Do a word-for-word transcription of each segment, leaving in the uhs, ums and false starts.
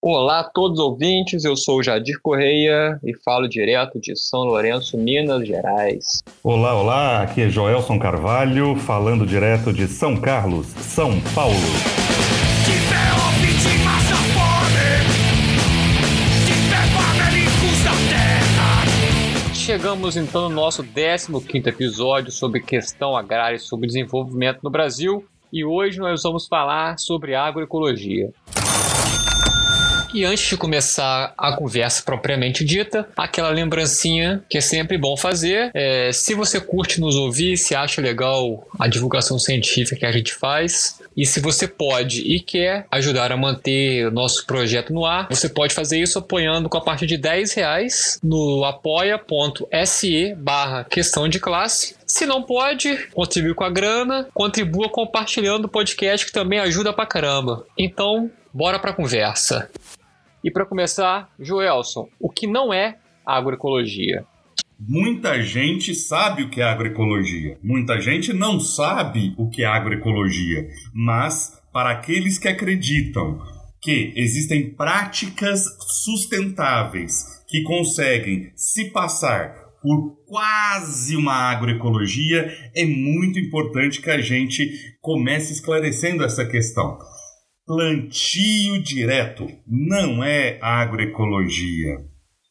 Olá a todos os ouvintes, eu sou o Jadir Correia e falo direto de São Lourenço, Minas Gerais. Olá, olá, aqui é Joelson Carvalho, falando direto de São Carlos, São Paulo. Chegamos então no nosso décimo quinto episódio sobre questão agrária e sobre desenvolvimento no Brasil, e hoje nós vamos falar sobre agroecologia. E antes de começar a conversa propriamente dita, aquela lembrancinha que é sempre bom fazer. É, se você curte nos ouvir, se acha legal a divulgação científica que a gente faz, e se você pode e quer ajudar a manter o nosso projeto no ar, você pode fazer isso apoiando com a partir de dez reais no apoia.se barra questão de classe. Se não pode, contribui com a grana, contribua compartilhando o podcast, que também ajuda pra caramba. Então, bora pra conversa. E para começar, Joelson, o que não é agroecologia? Muita gente sabe o que é agroecologia. Muita gente não sabe o que é agroecologia. Mas, para aqueles que acreditam que existem práticas sustentáveis que conseguem se passar por quase uma agroecologia, é muito importante que a gente comece esclarecendo essa questão. Plantio direto não é agroecologia.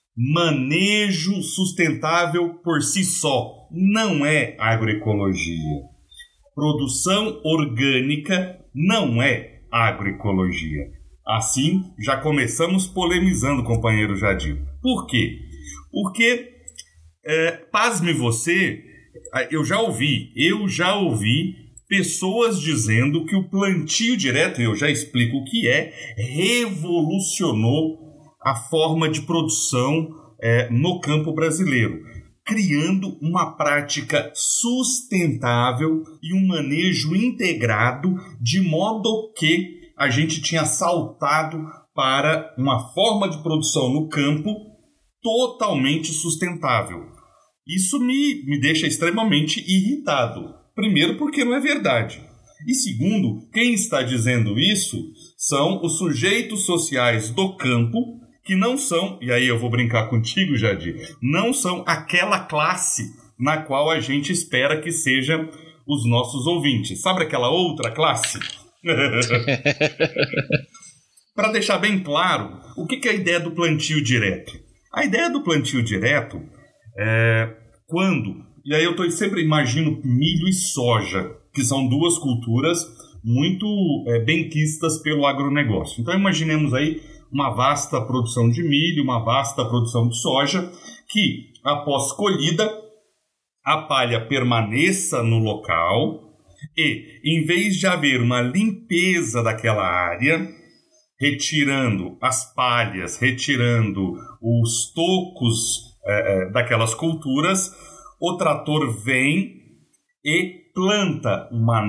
Manejo sustentável por si só não é agroecologia. Produção orgânica não é agroecologia. Assim, já começamos polemizando, companheiro Jadir. Por quê? Porque, é, pasme você, eu já ouvi, eu já ouvi pessoas dizendo que o plantio direto, eu já explico o que é, revolucionou a forma de produção é, no campo brasileiro, criando uma prática sustentável e um manejo integrado, de modo que a gente tinha saltado para uma forma de produção no campo totalmente sustentável. Isso me, me deixa extremamente irritado. Primeiro, porque não é verdade. E segundo, quem está dizendo isso são os sujeitos sociais do campo, que não são, e aí eu vou brincar contigo, Jadir, não são aquela classe na qual a gente espera que sejam os nossos ouvintes. Sabe aquela outra classe? Para deixar bem claro, o que é a ideia do plantio direto? A ideia do plantio direto é quando... E aí eu tô, sempre imagino milho e soja, que são duas culturas muito é, benquistas pelo agronegócio. Então imaginemos aí uma vasta produção de milho, uma vasta produção de soja, que após colhida, a palha permaneça no local e, em vez de haver uma limpeza daquela área, retirando as palhas, retirando os tocos é, daquelas culturas, o trator vem e planta uma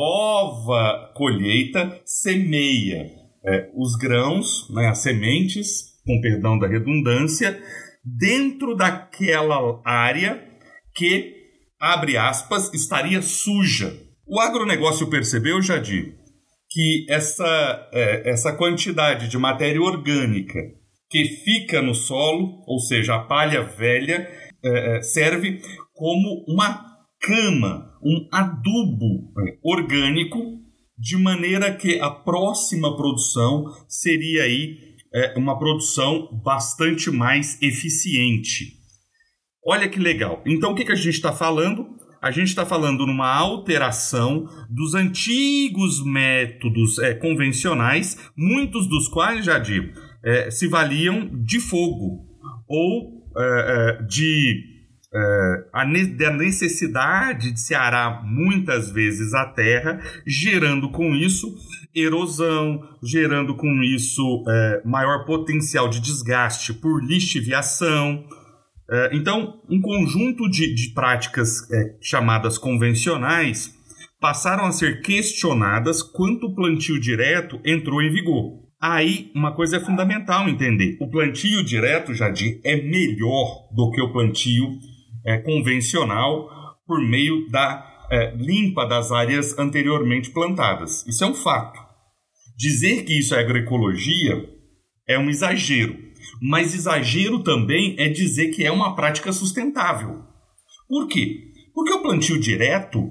nova colheita, semeia é, os grãos, né, as sementes, com perdão da redundância, dentro daquela área que, abre aspas, estaria suja. O agronegócio percebeu, Jadir, que essa, é, essa quantidade de matéria orgânica que fica no solo, ou seja, a palha velha, É, serve como uma cama, um adubo é, orgânico, de maneira que a próxima produção seria aí, é, uma produção bastante mais eficiente. Olha que legal. Então, o que, que a gente está falando? A gente está falando numa alteração dos antigos métodos é, convencionais, muitos dos quais, Jadir, é, se valiam de fogo ou Uh, uh, de, uh, a ne- da necessidade de se arar muitas vezes a terra, gerando com isso erosão, gerando com isso uh, maior potencial de desgaste por lixiviação. Uh, então, um conjunto de, de práticas uh, chamadas convencionais passaram a ser questionadas quando o plantio direto entrou em vigor. Aí, uma coisa é fundamental entender. O plantio direto, Jadir, é melhor do que o plantio é, convencional por meio da é, limpa das áreas anteriormente plantadas. Isso é um fato. Dizer que isso é agroecologia é um exagero. Mas exagero também é dizer que é uma prática sustentável. Por quê? Porque o plantio direto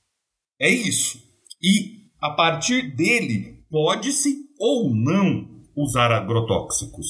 é isso. E a partir dele pode-se ou não usar agrotóxicos.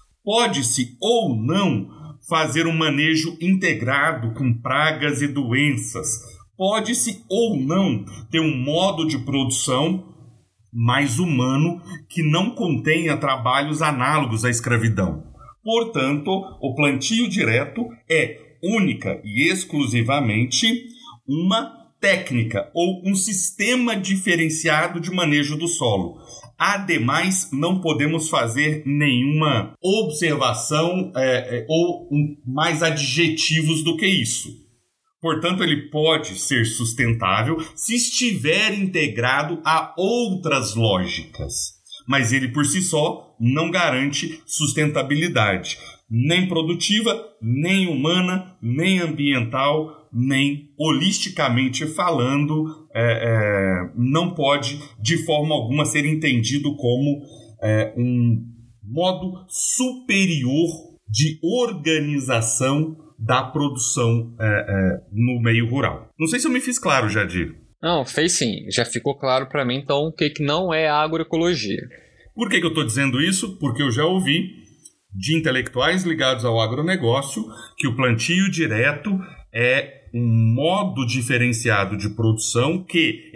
Pode-se ou não fazer um manejo integrado com pragas e doenças. Pode-se ou não ter um modo de produção mais humano que não contenha trabalhos análogos à escravidão. Portanto, o plantio direto é única e exclusivamente uma técnica ou um sistema diferenciado de manejo do solo. Ademais, não podemos fazer nenhuma observação é, é, ou um, mais adjetivos do que isso. Portanto, ele pode ser sustentável se estiver integrado a outras lógicas. Mas ele, por si só, não garante sustentabilidade. Nem produtiva, nem humana, nem ambiental, nem holisticamente falando, é, é, não pode, de forma alguma, ser entendido como é, um modo superior de organização da produção é, é, no meio rural. Não sei se eu me fiz claro, Jadir. Não, fez sim. Já ficou claro para mim, então, o que, que não é agroecologia. Por que, que eu estou dizendo isso? Porque eu já ouvi de intelectuais ligados ao agronegócio que o plantio direto é um modo diferenciado de produção que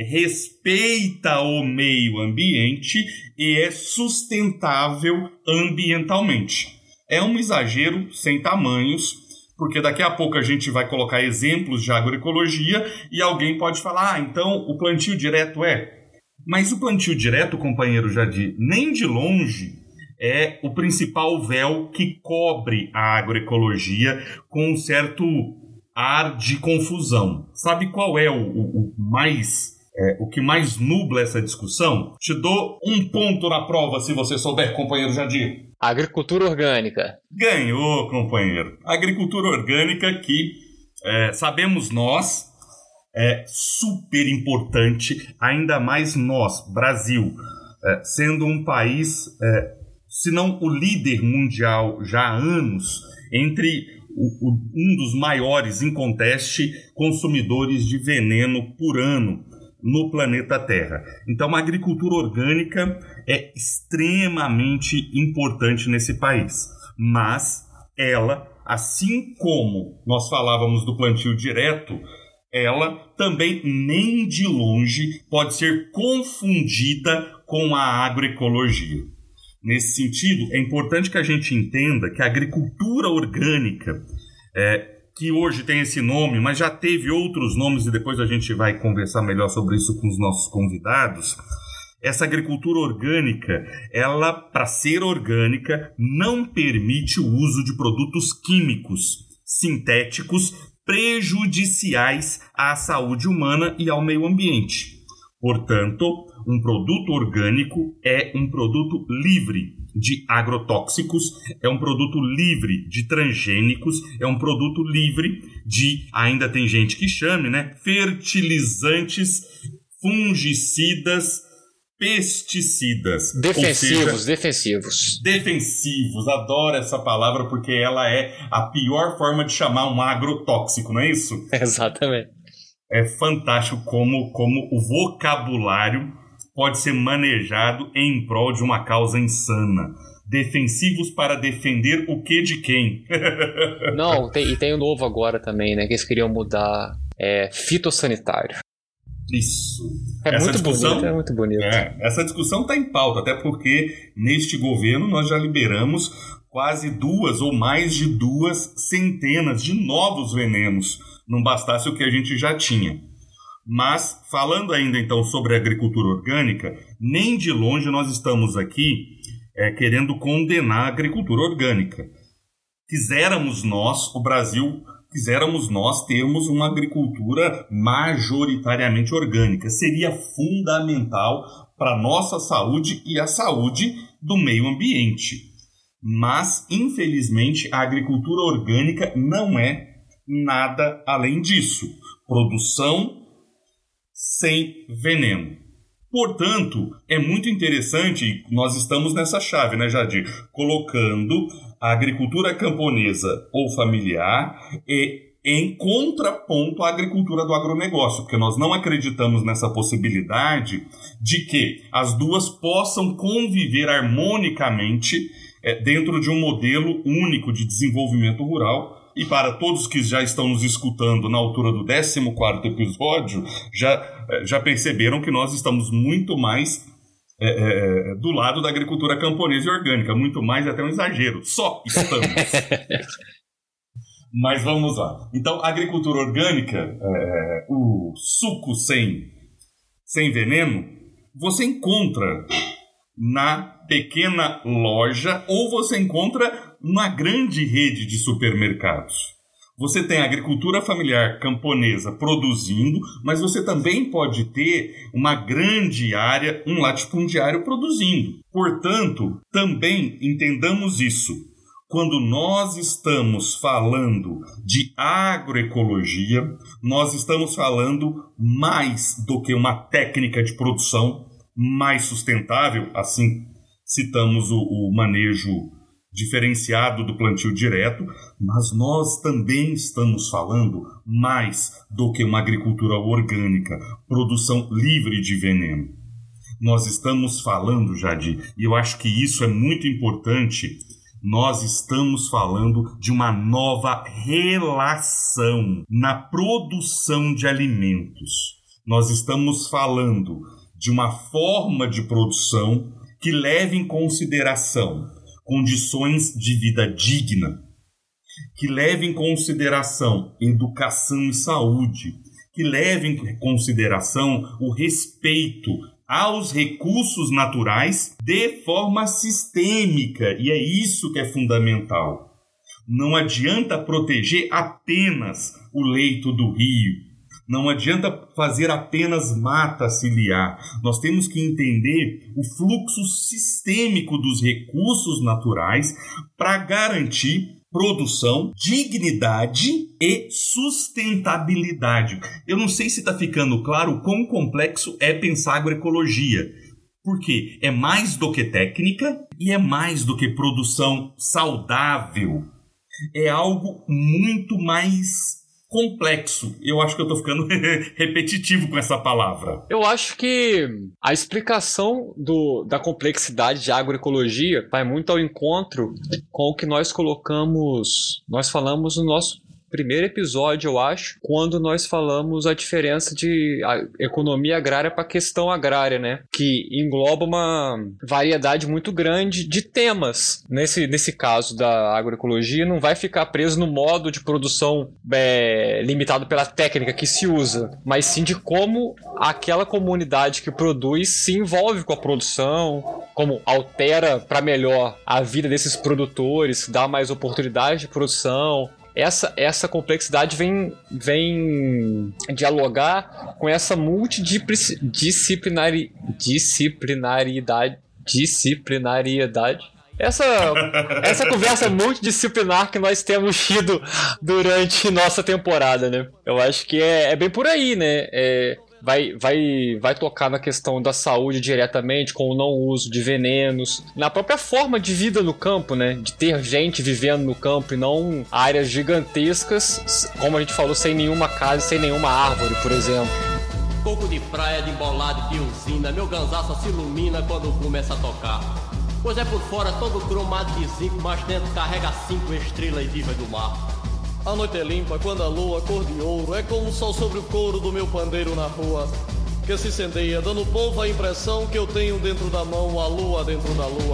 respeita o meio ambiente e é sustentável ambientalmente. É um exagero sem tamanhos, porque daqui a pouco a gente vai colocar exemplos de agroecologia e alguém pode falar, ah, então o plantio direto é... Mas o plantio direto, companheiro Jadir, nem de longe é o principal véu que cobre a agroecologia com um certo ar de confusão. Sabe qual é o, o, o mais... É, o que mais nubla essa discussão? Te dou um ponto na prova se você souber, companheiro Jadir. Agricultura orgânica. Ganhou, companheiro. Agricultura orgânica que, é, sabemos nós, é super importante, ainda mais nós, Brasil, é, sendo um país, é, se não o líder mundial já há anos, entre o, o, um dos maiores, em conteste, consumidores de veneno por ano no planeta Terra. Então, a agricultura orgânica é extremamente importante nesse país. Mas ela, assim como nós falávamos do plantio direto, ela também nem de longe pode ser confundida com a agroecologia. Nesse sentido, é importante que a gente entenda que a agricultura orgânica é, que hoje tem esse nome, mas já teve outros nomes e depois a gente vai conversar melhor sobre isso com os nossos convidados. Essa agricultura orgânica, ela, para ser orgânica, não permite o uso de produtos químicos, sintéticos, prejudiciais à saúde humana e ao meio ambiente. Portanto, um produto orgânico é um produto livre de agrotóxicos, é um produto livre de transgênicos, é um produto livre de, ainda tem gente que chame, né, fertilizantes, fungicidas, pesticidas. Defensivos, seja, defensivos. Defensivos, adoro essa palavra porque ela é a pior forma de chamar um agrotóxico, não é isso? Exatamente. É fantástico como, como o vocabulário pode ser manejado em prol de uma causa insana. Defensivos para defender o que de quem? Não, tem, e tem o um novo agora também, né? Que eles queriam mudar. É fitossanitário. Isso. É essa muito discussão, bonito, é muito bonito. É, essa discussão está em pauta, até porque neste governo nós já liberamos quase duas ou mais de duas centenas de novos venenos. Não bastasse o que a gente já tinha. Mas, falando ainda então sobre a agricultura orgânica, nem de longe nós estamos aqui é, querendo condenar a agricultura orgânica. Quiséramos nós, o Brasil, quiséramos nós termos uma agricultura majoritariamente orgânica. Seria fundamental para a nossa saúde e a saúde do meio ambiente. Mas, infelizmente, a agricultura orgânica não é nada além disso. Produção sem veneno. Portanto, é muito interessante, nós estamos nessa chave, né, Jadir? Colocando a agricultura camponesa ou familiar e em contraponto à agricultura do agronegócio, porque nós não acreditamos nessa possibilidade de que as duas possam conviver harmonicamente é, dentro de um modelo único de desenvolvimento rural. E para todos que já estão nos escutando na altura do décimo quarto episódio, já, já perceberam que nós estamos muito mais é, é, do lado da agricultura camponesa e orgânica, muito mais até um exagero, só estamos. Mas vamos lá. Então, a agricultura orgânica, é, o suco sem, sem veneno, você encontra na pequena loja ou você encontra numa grande rede de supermercados. Você tem a agricultura familiar camponesa produzindo, mas você também pode ter uma grande área, um latifundiário produzindo. Portanto, também entendamos isso. Quando nós estamos falando de agroecologia, nós estamos falando mais do que uma técnica de produção mais sustentável, assim citamos o, o manejo diferenciado do plantio direto, mas nós também estamos falando mais do que uma agricultura orgânica, produção livre de veneno. Nós estamos falando, Jadir, e eu acho que isso é muito importante, nós estamos falando de uma nova relação na produção de alimentos. Nós estamos falando de uma forma de produção que leve em consideração condições de vida digna, que leve em consideração educação e saúde, que leve em consideração o respeito aos recursos naturais de forma sistêmica, e é isso que é fundamental. Não adianta proteger apenas o leito do rio, não adianta fazer apenas mata ciliar. Nós temos que entender o fluxo sistêmico dos recursos naturais para garantir produção, dignidade e sustentabilidade. Eu não sei se está ficando claro o quão complexo é pensar agroecologia, porque é mais do que técnica e é mais do que produção saudável. É algo muito mais complexo. Eu acho que eu estou ficando repetitivo com essa palavra. Eu acho que a explicação do, da complexidade de agroecologia vai muito ao encontro com o que nós colocamos, nós falamos no nosso primeiro episódio, eu acho, quando nós falamos a diferença de a economia agrária para a questão agrária, né? Que engloba uma variedade muito grande de temas. Nesse, nesse caso da agroecologia, não vai ficar preso no modo de produção é, limitado pela técnica que se usa, mas sim de como aquela comunidade que produz se envolve com a produção, como altera para melhor a vida desses produtores, dá mais oportunidade de produção. Essa, essa complexidade vem, vem dialogar com essa multidisciplinari, disciplinariedade, disciplinariedade. Essa, essa conversa multidisciplinar que nós temos tido durante nossa temporada, né? Eu acho que é, é bem por aí, né? É, vai, vai, vai tocar na questão da saúde diretamente, com o não uso de venenos, na própria forma de vida no campo, né? De ter gente vivendo no campo e não áreas gigantescas, como a gente falou, sem nenhuma casa, sem nenhuma árvore, por exemplo. Coco de praia, de embolado, de usina, meu ganzá só se ilumina quando começa a tocar. Pois é por fora todo cromado de zinco, mas dentro carrega cinco estrelas e viva do mar. A noite é limpa quando a lua, cor de ouro, é como o sol sobre o couro do meu pandeiro na rua, que se incendeia, dando ao povo a impressão que eu tenho dentro da mão a lua dentro da lua.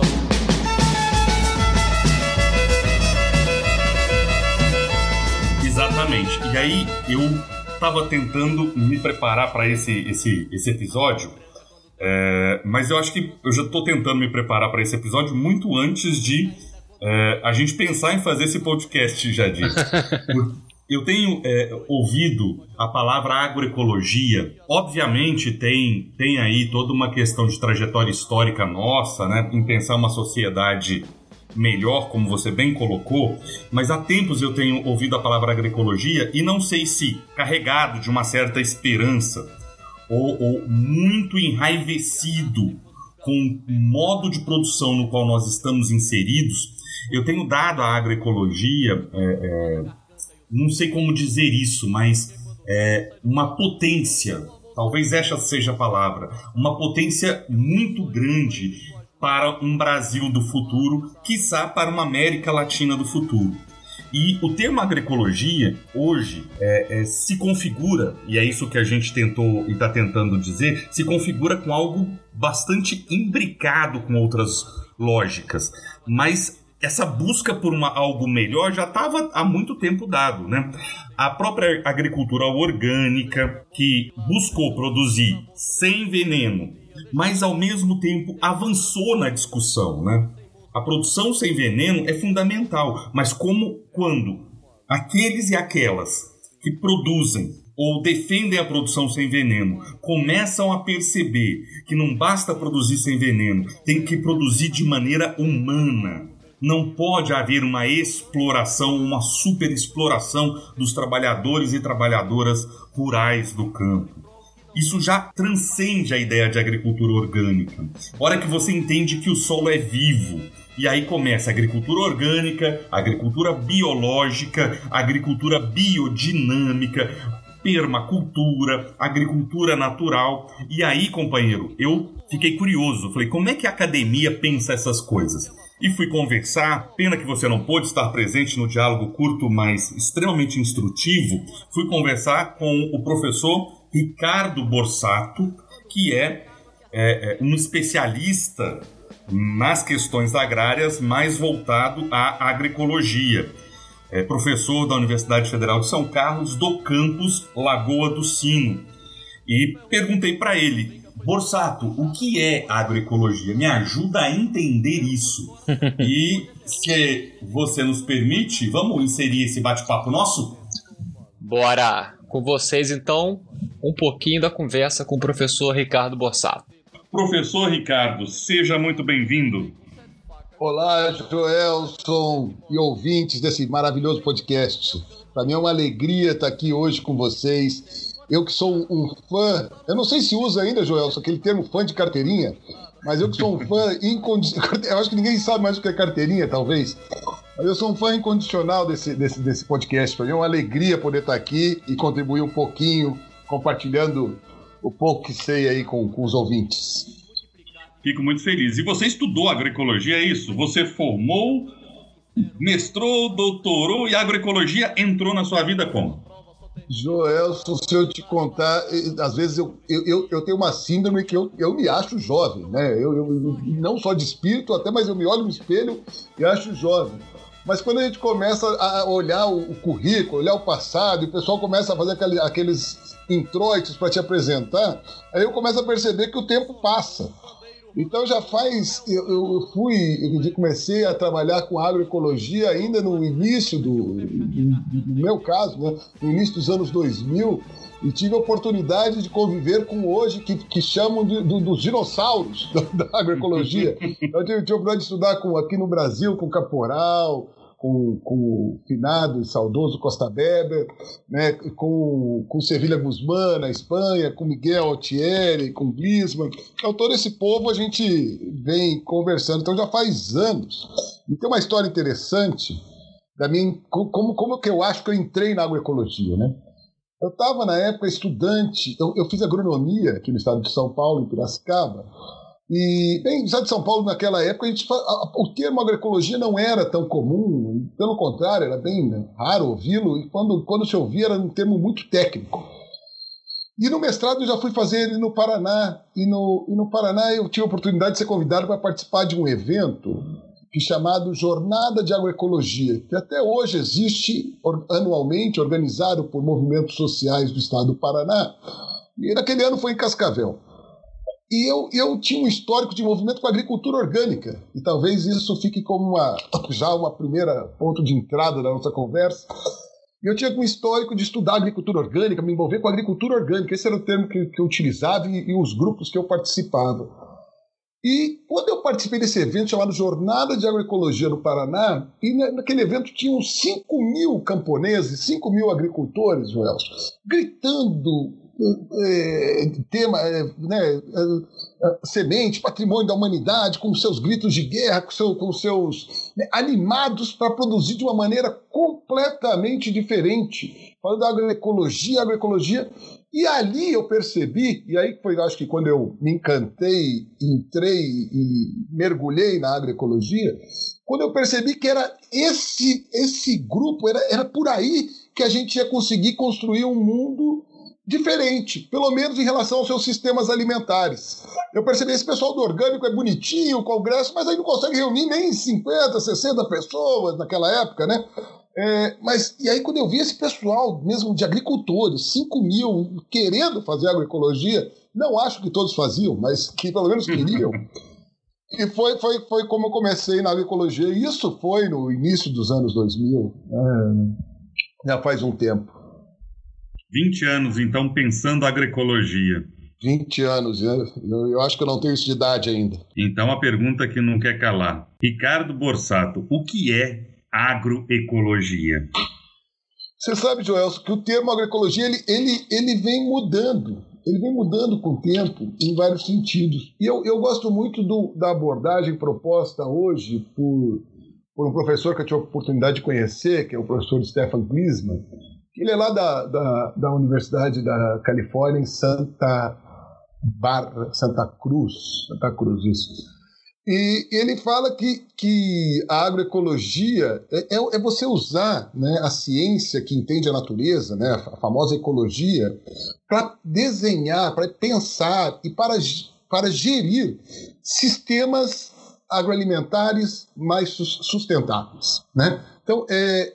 Exatamente. E aí eu estava tentando me preparar para esse, esse, esse episódio, é, mas eu acho que eu já estou tentando me preparar para esse episódio muito antes de É, a gente pensar em fazer esse podcast, Jadir. Eu tenho é, ouvido a palavra agroecologia. Obviamente tem, tem aí toda uma questão de trajetória histórica nossa, né, em pensar uma sociedade melhor, como você bem colocou, mas há tempos eu tenho ouvido a palavra agroecologia e não sei se carregado de uma certa esperança ou, ou muito enraivecido com o modo de produção no qual nós estamos inseridos, eu tenho dado à agroecologia, é, é, não sei como dizer isso, mas é, uma potência, talvez essa seja a palavra, uma potência muito grande para um Brasil do futuro, quiçá para uma América Latina do futuro. E o termo agroecologia, hoje, é, é, se configura, e é isso que a gente tentou e está tentando dizer, se configura com algo bastante imbricado com outras lógicas. Mas essa busca por uma, algo melhor já estava há muito tempo dado, né? A própria agricultura orgânica, que buscou produzir sem veneno, mas ao mesmo tempo avançou na discussão, né? A produção sem veneno é fundamental, mas como quando aqueles e aquelas que produzem ou defendem a produção sem veneno começam a perceber que não basta produzir sem veneno, tem que produzir de maneira humana. Não pode haver uma exploração, uma superexploração dos trabalhadores e trabalhadoras rurais do campo. Isso já transcende a ideia de agricultura orgânica. A hora que você entende que o solo é vivo, e aí começa a agricultura orgânica, a agricultura biológica, a agricultura biodinâmica, permacultura, agricultura natural. E aí, companheiro, eu fiquei curioso. Falei, como é que a academia pensa essas coisas? E fui conversar, pena que você não pôde estar presente no diálogo curto, mas extremamente instrutivo. Fui conversar com o professor Ricardo Borsato, que é, é, é um especialista nas questões agrárias, mais voltado à agroecologia. É professor da Universidade Federal de São Carlos, do campus Lagoa do Sino. E perguntei para ele, Borsato, o que é agroecologia? Me ajuda a entender isso. E, se você nos permite, vamos inserir esse bate-papo nosso? Bora! Com vocês, então, um pouquinho da conversa com o professor Ricardo Borsato. Professor Ricardo, seja muito bem-vindo. Olá, Joelson e ouvintes desse maravilhoso podcast. Para mim é uma alegria estar aqui hoje com vocês. Eu que sou um fã, eu não sei se usa ainda, Joelson, aquele termo fã de carteirinha, mas eu que sou um fã incondicional, eu acho que ninguém sabe mais o que é carteirinha, talvez, mas eu sou um fã incondicional desse, desse, desse podcast. Para mim é uma alegria poder estar aqui e contribuir um pouquinho, compartilhando o pouco que sei aí com, com os ouvintes. Fico muito feliz. E você estudou agroecologia, é isso? Você formou, mestrou, doutorou e a agroecologia entrou na sua vida como? Joelson, se eu te contar, às vezes eu, eu, eu tenho uma síndrome que eu, eu me acho jovem, né? Eu, eu, não só de espírito até, mas eu me olho no espelho e acho jovem. Mas quando a gente começa a olhar o, o currículo, olhar o passado, e o pessoal começa a fazer aquele, aqueles introitos para te apresentar, aí eu começo a perceber que o tempo passa. Então já faz, eu, eu fui, eu comecei a trabalhar com agroecologia ainda no início do, do, do meu caso, né, no início dos anos dois mil, e tive a oportunidade de conviver com hoje, que, que chamam de, do, dos dinossauros da, da agroecologia. Eu tive, tive a oportunidade de estudar com, aqui no Brasil com Caporal, com, com o finado e saudoso Costa Weber, né, com, com Sevilha Guzmán na Espanha, com Miguel Altieri, com Glisman. Então todo esse povo a gente vem conversando, então já faz anos. E tem uma história interessante da minha, como, como que eu acho que eu entrei na agroecologia, né? Eu estava na época estudante, eu, eu fiz agronomia aqui no estado de São Paulo, em Piracicaba. E, bem, no estado de São Paulo, naquela época, a gente, a, o termo agroecologia não era tão comum, pelo contrário, era bem raro ouvi-lo, e quando, quando se ouvia era um termo muito técnico. E no mestrado eu já fui fazer ele no Paraná, e no, e no Paraná eu tive a oportunidade de ser convidado para participar de um evento que chamado Jornada de Agroecologia, que até hoje existe anualmente, organizado por movimentos sociais do estado do Paraná, e naquele ano foi em Cascavel. E eu, eu tinha um histórico de envolvimento com a agricultura orgânica, e talvez isso fique como uma, já uma primeira ponto de entrada da nossa conversa. E eu tinha um histórico de estudar agricultura orgânica, me envolver com a agricultura orgânica, esse era o termo que, que eu utilizava e, e os grupos que eu participava. E quando eu participei desse evento chamado Jornada de Agroecologia no Paraná, e naquele evento tinham cinco mil camponeses, cinco mil agricultores, Joelson, gritando é, tema, é, né, é, semente, patrimônio da humanidade, com seus gritos de guerra, com, seu, com seus né, animados para produzir de uma maneira completamente diferente. Falando da agroecologia, agroecologia. E ali eu percebi, e aí foi, acho que quando eu me encantei, entrei e mergulhei na agroecologia, quando eu percebi que era esse, esse grupo, era, era por aí que a gente ia conseguir construir um mundo diferente, pelo menos em relação aos seus sistemas alimentares. Eu percebi que esse pessoal do orgânico é bonitinho, o congresso, mas aí não consegue reunir nem cinquenta, sessenta pessoas naquela época, né? É, mas, e aí quando eu vi esse pessoal, mesmo de agricultores, cinco mil, querendo fazer agroecologia, não acho que todos faziam, mas que pelo menos queriam, e foi, foi, foi como eu comecei na agroecologia, e isso foi no início dos anos dois mil, é, já faz um tempo. vinte anos, então, pensando agroecologia. vinte anos, eu, eu acho que eu não tenho isso de idade ainda. Então a pergunta que não quer calar. Ricardo Borsato, o que é agroecologia? Você sabe, Joelson, que o termo agroecologia ele, ele, ele vem mudando, ele vem mudando com o tempo em vários sentidos. E eu, eu gosto muito do, da abordagem proposta hoje por, por um professor que eu tive a oportunidade de conhecer, que é o professor Stefan Gliessman. Ele é lá da, da, da Universidade da Califórnia, em Santa, Bar, Santa Cruz, Santa Cruz, isso. E ele fala que, que a agroecologia é, é você usar, né, a ciência que entende a natureza, né, a famosa ecologia, para desenhar, para pensar e para, para gerir sistemas agroalimentares mais sustentáveis, né? Então, é,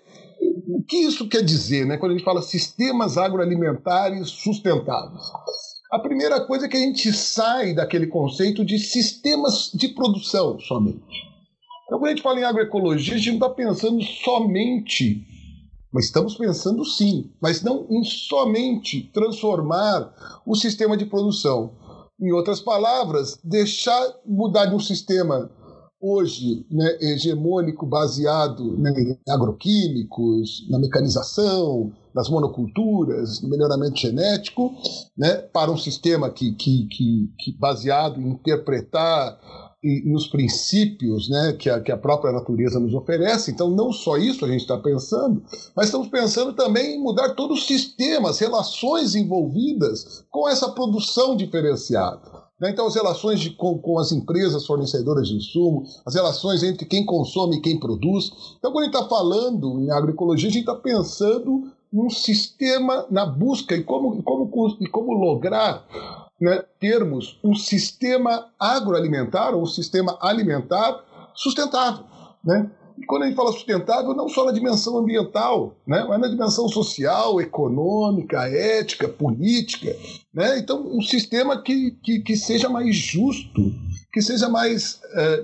o que isso quer dizer, né, quando a gente fala sistemas agroalimentares sustentáveis? A primeira coisa é que a gente sai daquele conceito de sistemas de produção somente. Então, quando a gente fala em agroecologia, a gente não está pensando somente, mas estamos pensando sim, mas não em somente transformar o sistema de produção. Em outras palavras, deixar mudar de um sistema hoje, né, hegemônico, baseado, né, em agroquímicos, na mecanização, nas monoculturas, no melhoramento genético, né, para um sistema que, que, que, que baseado em interpretar e, nos princípios, né, que, a, que a própria natureza nos oferece. Então, não só isso a gente está pensando, mas estamos pensando também em mudar todo o sistema, as relações envolvidas com essa produção diferenciada. Então, as relações de, com, com as empresas fornecedoras de insumo, as relações entre quem consome e quem produz. Então, quando a gente está falando em agroecologia, a gente está pensando num sistema, na busca e como, como, e como lograr, né, termos um sistema agroalimentar ou um sistema alimentar sustentável, né? E quando a gente fala sustentável, não só na dimensão ambiental, né, mas na dimensão social, econômica, ética, política, né? Então, um sistema que, que, que seja mais justo, que seja mais é,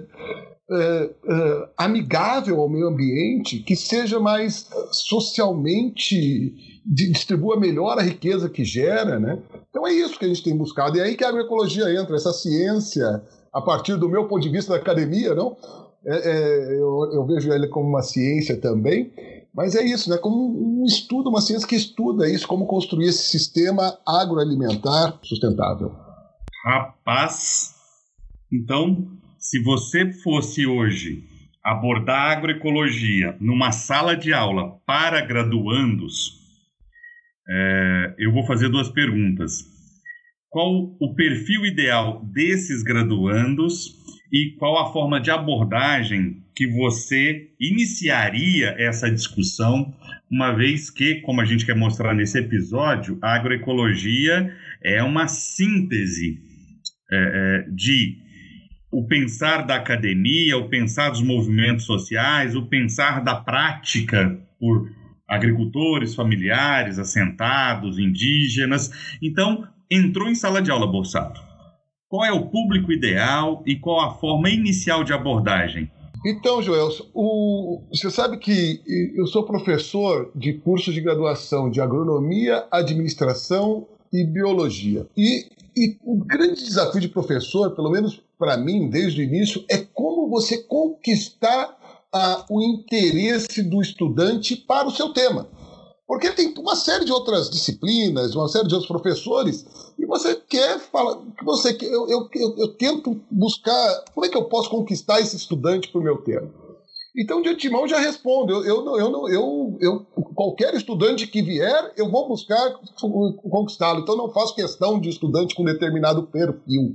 é, é, amigável ao meio ambiente, que seja mais socialmente, distribua melhor a riqueza que gera, né? Então é isso que a gente tem buscado. E é aí que a agroecologia entra, essa ciência, a partir do meu ponto de vista da academia, não? É, é, eu, eu vejo ele como uma ciência também, mas é isso, né? Como um estudo, uma ciência que estuda isso, como construir esse sistema agroalimentar sustentável. Rapaz, então, se você fosse hoje abordar a agroecologia numa sala de aula para graduandos, é, eu vou fazer duas perguntas. Qual o perfil ideal desses graduandos e qual a forma de abordagem que você iniciaria essa discussão, uma vez que, como a gente quer mostrar nesse episódio, a agroecologia é uma síntese é, é, de o pensar da academia, o pensar dos movimentos sociais, o pensar da prática por agricultores, familiares, assentados, indígenas. Então, entrou em sala de aula, Borsato. Qual é o público ideal e qual a forma inicial de abordagem? Então, Joelson, o... você sabe que eu sou professor de cursos de graduação de agronomia, administração e biologia. E, e o grande desafio de professor, pelo menos para mim, desde o início, é como você conquistar a, o interesse do estudante para o seu tema. Porque tem uma série de outras disciplinas, uma série de outros professores, e você quer falar, que você quer, eu, eu, eu, eu tento buscar, como é que eu posso conquistar esse estudante para o meu tema? Então, de antemão, eu já respondo, eu, eu, eu, eu, eu, qualquer estudante que vier, eu vou buscar conquistá-lo, então não faço questão de estudante com determinado perfil,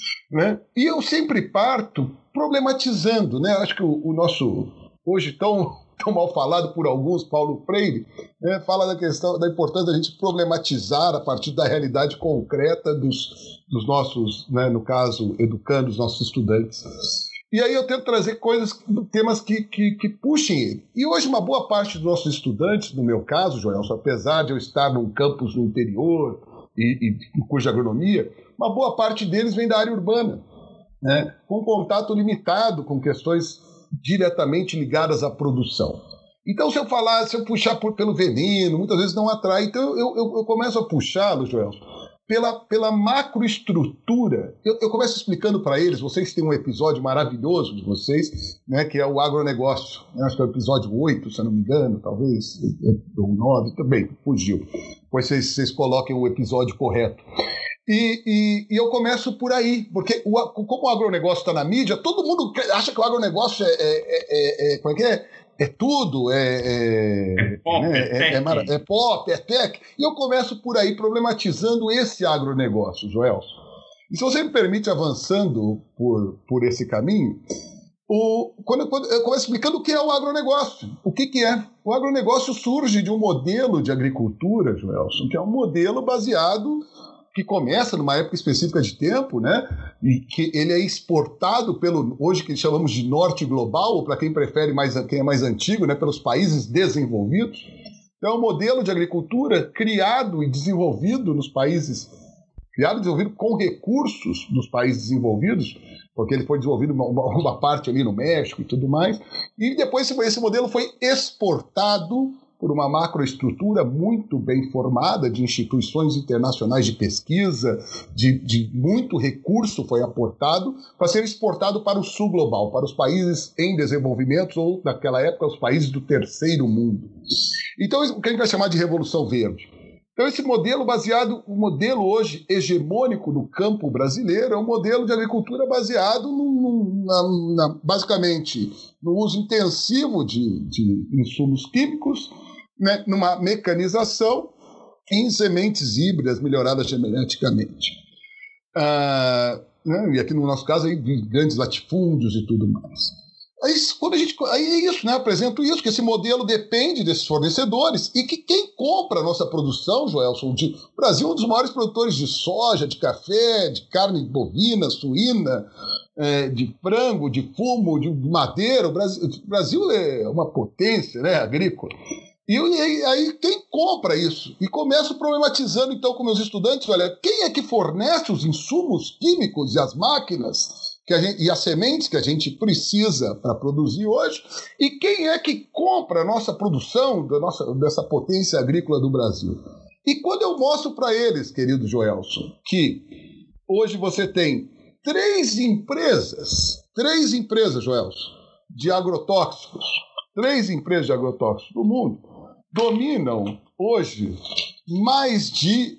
né? E eu sempre parto problematizando, né? Acho que o, o nosso, hoje tão... tão mal falado por alguns, Paulo Freire, né, fala da questão da importância da gente problematizar a partir da realidade concreta dos, dos nossos, né, no caso, educando os nossos estudantes. E aí eu tento trazer coisas, temas que, que, que puxem ele. E hoje uma boa parte dos nossos estudantes, no meu caso, Joelson, apesar de eu estar num campus no interior e, e cuja agronomia, uma boa parte deles vem da área urbana, né, com contato limitado com questões diretamente ligadas à produção. Então, se eu falar, se eu puxar por, pelo veneno, muitas vezes não atrai. Então, eu, eu, eu começo a puxá-lo, Joel, pela, pela macroestrutura. Eu, eu começo explicando para eles, vocês têm um episódio maravilhoso de vocês, né, que é o agronegócio. Acho que é o episódio oito, se eu não me engano, talvez, ou nove, também, fugiu. Depois vocês, vocês coloquem o episódio correto. E, e, e eu começo por aí, porque o, como o agronegócio está na mídia, todo mundo acha que o agronegócio é, é, é, é, como é, que é? É tudo, é, é, é, pop, né? é, é, é, é pop, é tech, e eu começo por aí problematizando esse agronegócio, Joel. E se você me permite, avançando por, por esse caminho, o, quando, eu, quando eu começo explicando o que é o agronegócio, o que, que é. O agronegócio surge de um modelo de agricultura, Joelson, que é um modelo baseado... que começa numa época específica de tempo, né? E que ele é exportado pelo, hoje que chamamos de norte global, ou para quem prefere, mais, quem é mais antigo, né? Pelos países desenvolvidos. Então, é um modelo de agricultura criado e desenvolvido nos países, criado e desenvolvido com recursos nos países desenvolvidos, porque ele foi desenvolvido uma, uma parte ali no México e tudo mais, e depois esse, esse modelo foi exportado por uma macroestrutura muito bem formada de instituições internacionais de pesquisa, de, de muito recurso foi aportado para ser exportado para o sul global, para os países em desenvolvimento ou, naquela época, os países do terceiro mundo. Então, o que a gente vai chamar de Revolução Verde. Então, esse modelo baseado, o modelo hoje hegemônico no campo brasileiro é um modelo de agricultura baseado, no, na, na, basicamente, no uso intensivo de, de insumos químicos, né, numa mecanização em sementes híbridas melhoradas geneticamente. Ah, né, e aqui no nosso caso, aí, grandes latifúndios e tudo mais. Aí, quando a gente, aí é isso, né? Apresento isso, que esse modelo depende desses fornecedores e que quem compra a nossa produção, Joelson, de, o Brasil é um dos maiores produtores de soja, de café, de carne bovina, suína, é, de frango, de fumo, de madeira. O Brasil, o Brasil é uma potência, né, agrícola. E aí, aí quem compra isso? E começo problematizando então com meus estudantes, olha, quem é que fornece os insumos químicos e as máquinas que a gente, e as sementes que a gente precisa para produzir hoje? E quem é que compra a nossa produção, da nossa, dessa potência agrícola do Brasil? E quando eu mostro para eles, querido Joelson, que hoje você tem três empresas, três empresas, Joelson, de agrotóxicos, três empresas de agrotóxicos do mundo, dominam hoje mais de,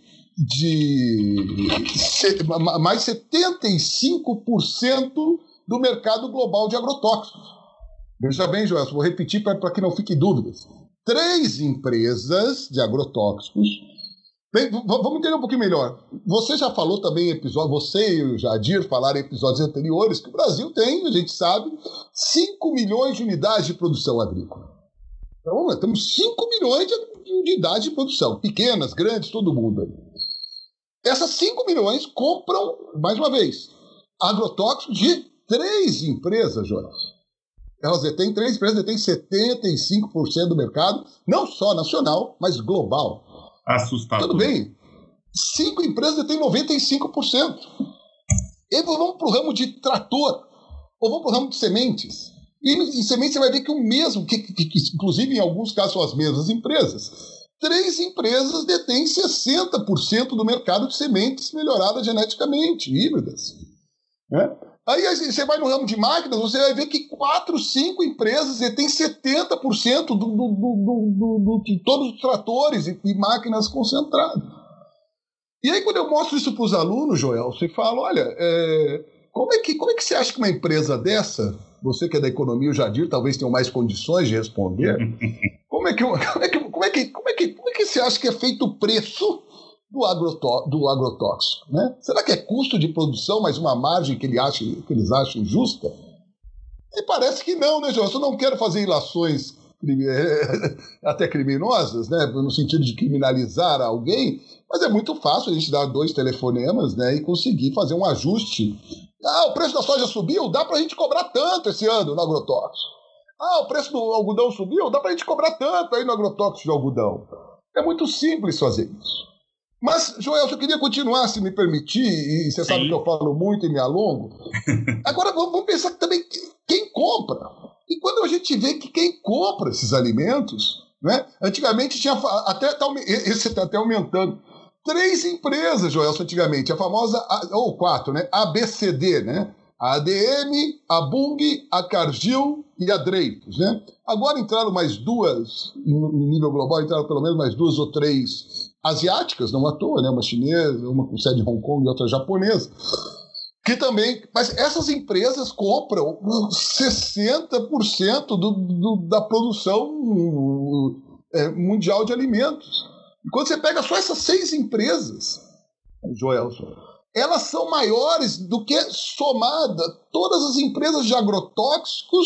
de mais setenta e cinco por cento do mercado global de agrotóxicos. Veja bem, Joel, vou repetir para que não fique dúvidas. Três empresas de agrotóxicos. Bem, vamos entender um pouquinho melhor. Você já falou também em episódio, você e o Jadir falaram em episódios anteriores que o Brasil tem, a gente sabe, cinco milhões de unidades de produção agrícola. Então, nós temos cinco milhões de unidades de produção, pequenas, grandes, todo mundo aí. Essas cinco milhões compram, mais uma vez, agrotóxicos de três empresas, Jonas. Elas detêm, três empresas detêm setenta e cinco por cento do mercado, não só nacional, mas global. Assustador. Tudo bem. Cinco empresas detêm noventa e cinco por cento. E vamos para o ramo de trator, ou vamos para o ramo de sementes. E em sementes você vai ver que o mesmo, que, que, que inclusive em alguns casos são as mesmas empresas, três empresas detêm sessenta por cento do mercado de sementes melhoradas geneticamente, híbridas. Né? Aí você vai no ramo de máquinas, você vai ver que quatro, cinco empresas detêm setenta por cento do, do, do, do, do, de todos os tratores e, e máquinas concentradas. E aí, quando eu mostro isso para os alunos, Joel, você fala, olha, é, como, é que, como é que você acha que uma empresa dessa, você que é da economia, o Jadir, talvez tenha mais condições de responder, como é que, como é que, como é que, como é que, como é que você acha que é feito o preço do, agrotó do agrotóxico, né? Será que é custo de produção, mas uma margem que, ele acha, que eles acham justa? E parece que não, né, João? Eu não quero fazer ilações até criminosas, né, no sentido de criminalizar alguém, mas é muito fácil a gente dar dois telefonemas, né, e conseguir fazer um ajuste. Ah, o preço da soja subiu, dá para a gente cobrar tanto esse ano no agrotóxico. Ah, o preço do algodão subiu, dá para a gente cobrar tanto aí no agrotóxico de algodão. É muito simples fazer isso. Mas, Joel, eu queria continuar, se me permitir, e você Sim. sabe que eu falo muito e me alongo. Agora, vamos pensar que também quem compra. E quando a gente vê que quem compra esses alimentos, né? Antigamente tinha, até tá, esse está até aumentando, três empresas, Joel, antigamente, a famosa, ou quatro, né? A B C D, né? A A D M, a Bung, a Cargill e a Dreyfus, né? Agora entraram mais duas, no nível global, entraram pelo menos mais duas ou três asiáticas, não à toa, né? Uma chinesa, uma com sede em Hong Kong e outra japonesa, que também, mas essas empresas compram sessenta por cento do, do, da produção é, mundial de alimentos. E quando você pega só essas seis empresas, Joel, elas são maiores do que somada todas as empresas de agrotóxicos,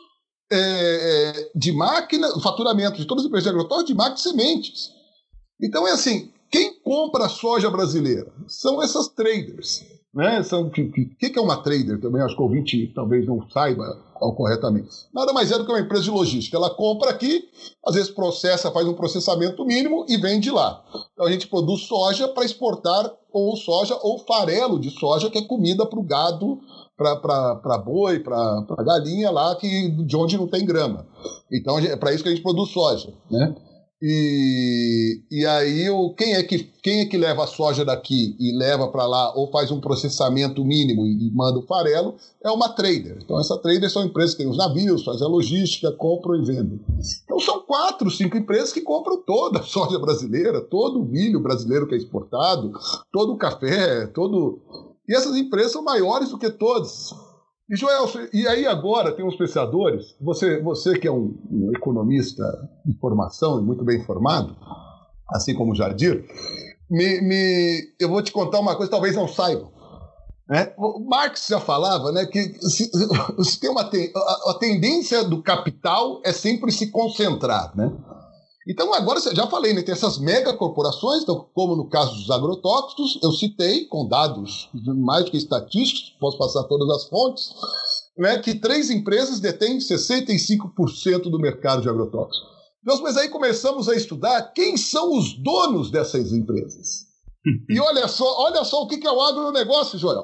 é, de máquina, o faturamento de todas as empresas de agrotóxicos, de máquinas e sementes. Então é assim, quem compra a soja brasileira são essas traders. Né? São, o que, que é uma trader? Também acho que o ouvinte talvez não saiba corretamente. Nada mais é do que uma empresa de logística. Ela compra aqui, às vezes processa, faz um processamento mínimo e vende lá. Então a gente produz soja para exportar ou soja ou farelo de soja, que é comida para o gado, para boi, para galinha lá, que, de onde não tem grama. Então é para isso que a gente produz soja, né? E, e aí o, quem, é que, quem é que leva a soja daqui e leva para lá ou faz um processamento mínimo e manda o farelo é uma trader. Então essa trader são empresas que têm os navios, fazem a logística, compram e vendem. Então são quatro, cinco empresas que compram toda a soja brasileira, todo o milho brasileiro que é exportado, todo o café, todo... E essas empresas são maiores do que todas. E, Joel, e aí agora tem uns pesquisadores, você, você que é um, um economista de formação e muito bem informado, assim como o Jadir, me, me, eu vou te contar uma coisa que talvez não saibam. Né? O Marx já falava, né, que se, se tem uma ten, a, a tendência do capital é sempre se concentrar, né? Então, agora, já falei, né, tem essas megacorporações, então, como no caso dos agrotóxicos, eu citei, com dados mais do que estatísticos, posso passar todas as fontes, né, que três empresas detêm sessenta e cinco por cento do mercado de agrotóxicos. Então, mas aí começamos a estudar quem são os donos dessas empresas. E olha só, olha só o que é o agronegócio, Joel.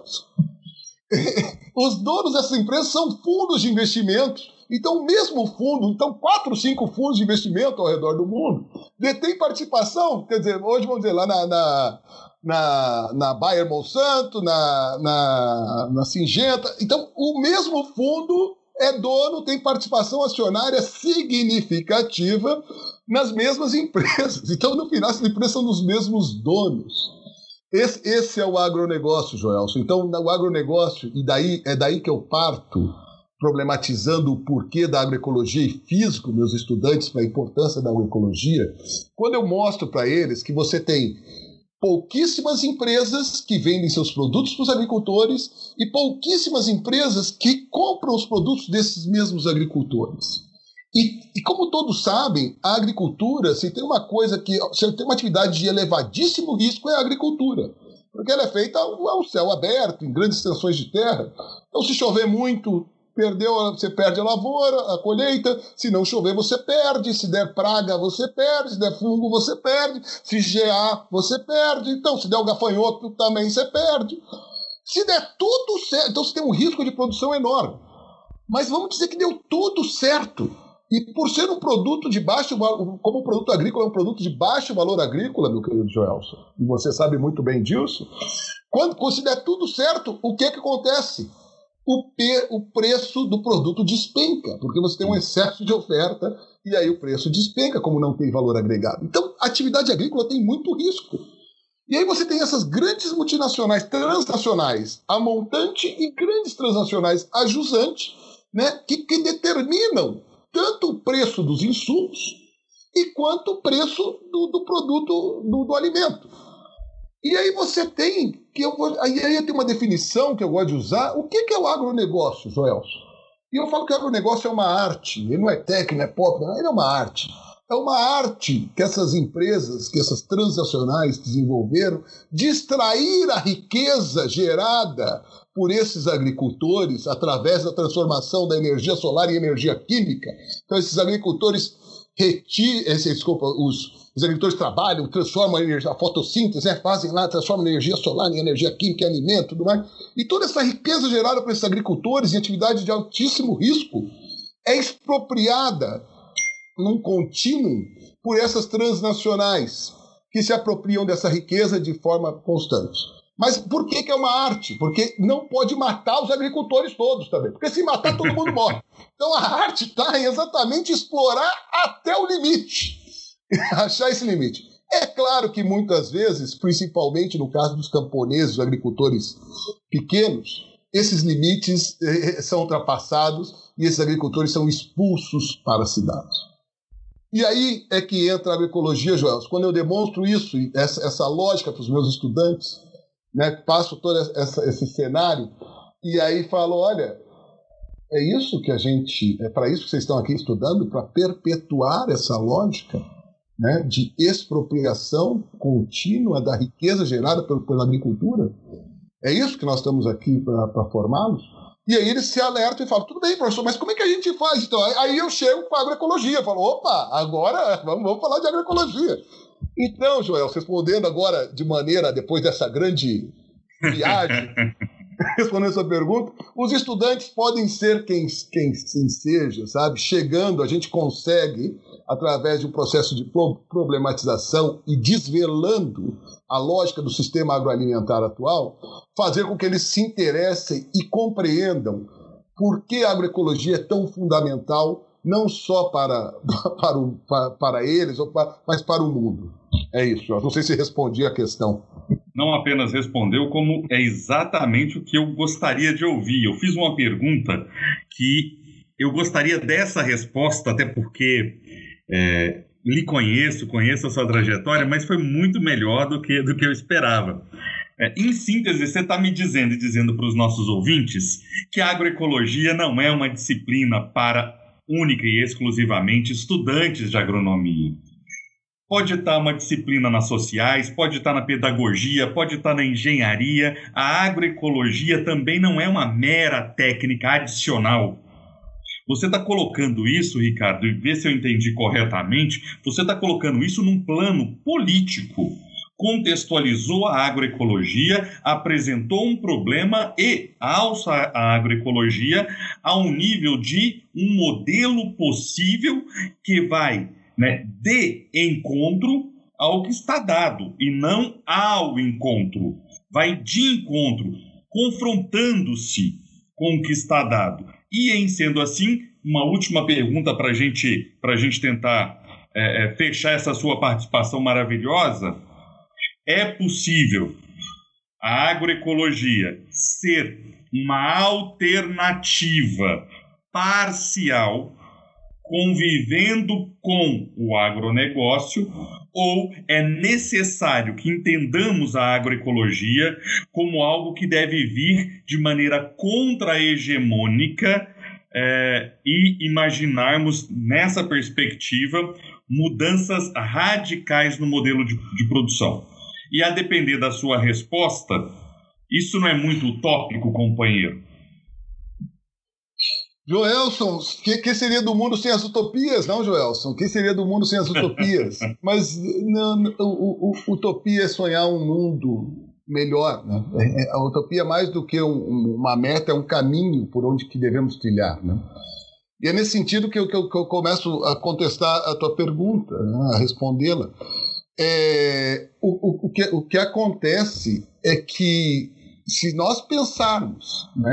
Os donos dessas empresas são fundos de investimento. Então, o mesmo fundo, então quatro, cinco fundos de investimento ao redor do mundo detêm participação, quer dizer, hoje vamos dizer, lá na, na, na, na Bayer Monsanto, na, na, na Syngenta. Então, o mesmo fundo é dono, tem participação acionária significativa nas mesmas empresas. Então, no final, essas empresas são dos mesmos donos. Esse, esse é o agronegócio, Joelson. Então, o agronegócio, e daí, é daí que eu parto, problematizando o porquê da agroecologia e fiz com meus estudantes para a importância da agroecologia, quando eu mostro para eles que você tem pouquíssimas empresas que vendem seus produtos para os agricultores e pouquíssimas empresas que compram os produtos desses mesmos agricultores. E, e como todos sabem, a agricultura, se tem uma coisa que, se tem uma atividade de elevadíssimo risco, é a agricultura. Porque ela é feita ao, ao céu aberto, em grandes extensões de terra. Então, se chover muito, perdeu, você perde a lavoura, a colheita. Se não chover, você perde. Se der praga, você perde. Se der fungo, você perde. Se gear, você perde. Então, se der o gafanhoto, também você perde. Se der tudo certo, então você tem um risco de produção enorme. Mas vamos dizer que deu tudo certo. E por ser um produto de baixo valor, como o produto agrícola é um produto de baixo valor agrícola, meu querido Joelson, e você sabe muito bem disso, quando, quando se der tudo certo, o que que acontece? o, pe- o preço do produto despenca, porque você tem um excesso de oferta e aí o preço despenca, como não tem valor agregado. Então, a atividade agrícola tem muito risco. E aí você tem essas grandes multinacionais, transnacionais, a montante, e grandes transnacionais, a jusante, né, que, que determinam tanto o preço dos insumos e quanto o preço do, do produto, do, do alimento. E aí você tem, que eu vou, aí tem uma definição que eu gosto de usar. O que é o agronegócio, Joelson? E eu falo que o agronegócio é uma arte, ele não é técnico, não é pop, não, ele é uma arte. É uma arte que essas empresas, que essas transnacionais desenvolveram, de extrair a riqueza gerada por esses agricultores através da transformação da energia solar em energia química. Então, esses agricultores retiram, desculpa, os, os agricultores trabalham, transformam a energia, a fotossíntese, né, fazem lá, transformam a energia solar em energia química, em alimento, tudo mais. E toda essa riqueza gerada por esses agricultores em atividade de altíssimo risco é expropriada num contínuo por essas transnacionais que se apropriam dessa riqueza de forma constante. Mas por que que é uma arte? Porque não pode matar os agricultores todos também. Porque se matar, todo mundo morre. Então a arte está em exatamente explorar até o limite. Achar esse limite. É claro que muitas vezes, principalmente no caso dos camponeses, dos agricultores pequenos, esses limites eh, são ultrapassados e esses agricultores são expulsos para as cidades. E aí é que entra a agroecologia, Joelson. Quando eu demonstro isso, essa, essa lógica para os meus estudantes, né, passo todo essa, esse cenário, e aí falo, olha, é isso que a gente, é para isso que vocês estão aqui estudando, para perpetuar essa lógica, né, de expropriação contínua da riqueza gerada pela, pela agricultura? É isso que nós estamos aqui para formá-los? E aí eles se alertam e falam, tudo bem, professor, mas como é que a gente faz? Então, aí eu chego com a agroecologia, falo, opa, agora vamos, vamos falar de agroecologia. Então, Joel, respondendo agora de maneira, depois dessa grande viagem, respondendo essa pergunta, os estudantes podem ser quem, quem, quem seja, sabe? Chegando, a gente consegue, através de um processo de problematização e desvelando a lógica do sistema agroalimentar atual, fazer com que eles se interessem e compreendam por que a agroecologia é tão fundamental, não só para, para, o, para, para eles, mas para o mundo. É isso, Jorge. Não sei se respondi a questão. Não apenas respondeu, como é exatamente o que eu gostaria de ouvir. Eu fiz uma pergunta que eu gostaria dessa resposta, até porque é, lhe conheço, conheço a sua trajetória, mas foi muito melhor do que, do que eu esperava. É, em síntese, você está me dizendo e dizendo para os nossos ouvintes que a agroecologia não é uma disciplina para única e exclusivamente estudantes de agronomia. Pode estar uma disciplina nas sociais, pode estar na pedagogia, pode estar na engenharia. A agroecologia também não é uma mera técnica adicional. Você está colocando isso, Ricardo, e vê se eu entendi corretamente, você está colocando isso num plano político. Contextualizou a agroecologia, apresentou um problema e alça a agroecologia a um nível de um modelo possível que vai, né, de encontro ao que está dado e não ao encontro. Vai de encontro, confrontando-se com o que está dado. E, em sendo assim, uma última pergunta para gente, a gente tentar é, fechar essa sua participação maravilhosa. É possível a agroecologia ser uma alternativa parcial convivendo com o agronegócio, ou é necessário que entendamos a agroecologia como algo que deve vir de maneira contra-hegemônica é, e imaginarmos nessa perspectiva mudanças radicais no modelo de, de produção? E a depender da sua resposta, isso não é muito utópico, companheiro? Joelson, o que, que seria do mundo sem as utopias? Não, Joelson, o que seria do mundo sem as utopias? Mas não, o, o, utopia é sonhar um mundo melhor, né? A utopia, mais do que um, uma meta, é um caminho por onde que devemos trilhar, né? E é nesse sentido que eu, que eu, que eu começo a contestar a tua pergunta, né? A respondê-la. É, o, o, que, o que acontece é que, se nós pensarmos, né,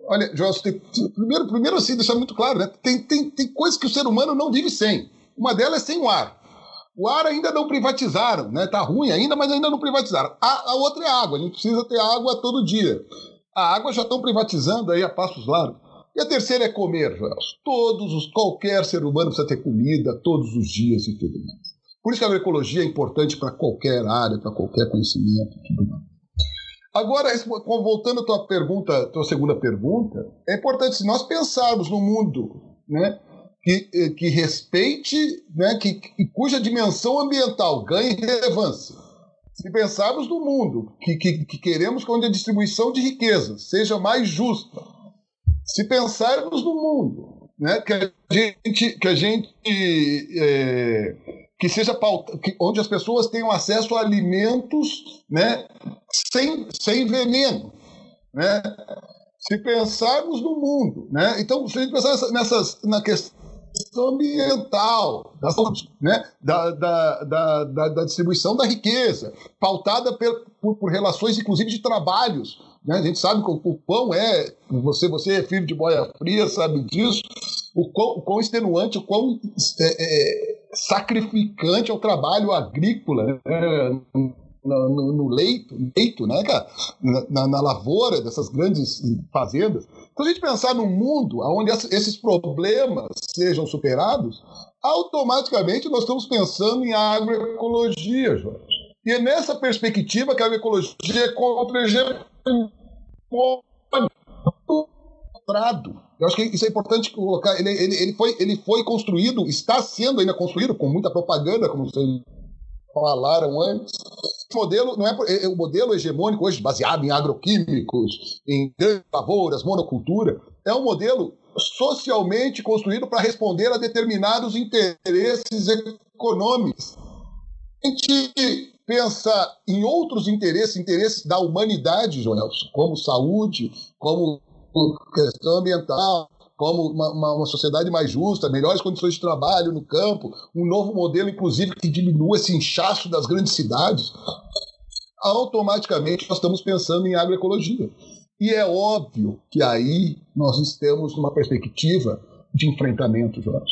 olha, Joelson, tem, primeiro, primeiro assim, deixar muito claro, né? Tem, tem, tem coisas que o ser humano não vive sem. Uma delas é sem o ar. O ar ainda não privatizaram, né? Tá ruim ainda, mas ainda não privatizaram. A, a outra é a água, a gente precisa ter água todo dia. A água já estão privatizando aí a passos largos. E a terceira é comer, Joelson. Todos os, qualquer ser humano precisa ter comida todos os dias e tudo mais. Por isso que a agroecologia é importante para qualquer área, para qualquer conhecimento e tudo mais. Agora, voltando à tua pergunta, tua segunda pergunta, é importante, se nós pensarmos no mundo, né, que, que respeite, né, que, que, cuja dimensão ambiental ganhe relevância, se pensarmos no mundo que, que, que queremos que onde a distribuição de riqueza seja mais justa, se pensarmos no mundo, né, que a gente, que, a gente é, que seja pauta, que, onde as pessoas tenham acesso a alimentos, né, sem, sem veneno, né, se pensarmos no mundo, né, então se a gente pensar nessas, nessas, na questão ambiental, da, né, da, da, da, da, da distribuição da riqueza, pautada per, por, por relações, inclusive, de trabalhos. Né? A gente sabe que o, o pão é... Você, você é filho de boia fria, sabe disso. O quão, o quão extenuante, o quão é, é, sacrificante é o trabalho agrícola, né? No, no, no leito, leito, né, cara? Na, na lavoura dessas grandes fazendas. Então, a gente pensar num mundo onde esses problemas sejam superados, automaticamente nós estamos pensando em agroecologia, Jorge. E é nessa perspectiva que a agroecologia é contra Eu acho que isso é importante colocar. Ele, ele, ele, foi, ele foi construído, está sendo ainda construído, com muita propaganda, como vocês falaram antes. O modelo, não é, o modelo hegemônico hoje, baseado em agroquímicos, em grandes lavouras, monocultura, é um modelo socialmente construído para responder a determinados interesses econômicos. A gente pensa em outros interesses, interesses da humanidade, Joelson, como saúde, como questão ambiental, como uma, uma, uma sociedade mais justa, melhores condições de trabalho no campo, um novo modelo, inclusive, que diminua esse inchaço das grandes cidades, automaticamente nós estamos pensando em agroecologia. E é óbvio que aí nós estamos numa perspectiva de enfrentamento, Jorge.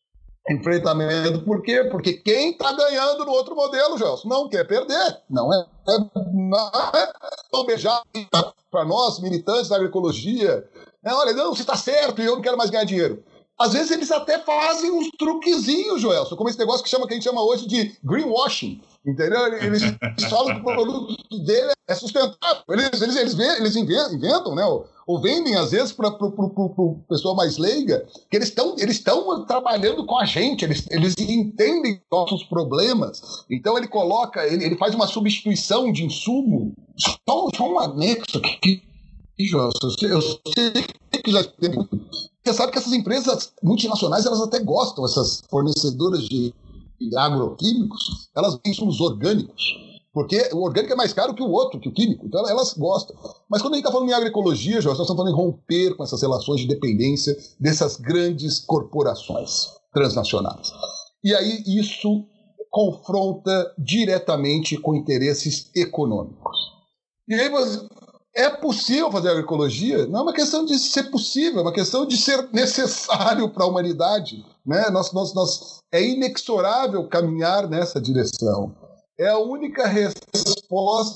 Enfrentamento por quê? Porque quem está ganhando no outro modelo, Gelson, não quer perder. Não é, é, não é tão beijar para nós, militantes da agroecologia. É, olha, não, você está certo e eu não quero mais ganhar dinheiro. Às vezes eles até fazem uns truquezinhos, Joelson, como esse negócio que, chama, que a gente chama hoje de greenwashing, entendeu? Eles falam que o produto dele é sustentável. Eles, eles, eles, eles inventam, né? Ou, ou vendem, às vezes, para o pessoa mais leiga, que eles estão eles trabalhando com a gente, eles, eles entendem nossos problemas. Então ele coloca, ele, ele faz uma substituição de insumo, só, só um anexo aqui. Joelson, eu sei que já tem. Você sabe que essas empresas multinacionais, elas até gostam, essas fornecedoras de agroquímicos, elas têm insumos orgânicos, porque o orgânico é mais caro que o outro, que o químico, então elas gostam. Mas quando a gente está falando em agroecologia, Joelson, nós estamos falando em romper com essas relações de dependência dessas grandes corporações transnacionais. E aí isso confronta diretamente com interesses econômicos. E aí você... É possível fazer agroecologia? Não é uma questão de ser possível, é uma questão de ser necessário para a humanidade. Né? Nós, nós, nós, é inexorável caminhar nessa direção. É a única resposta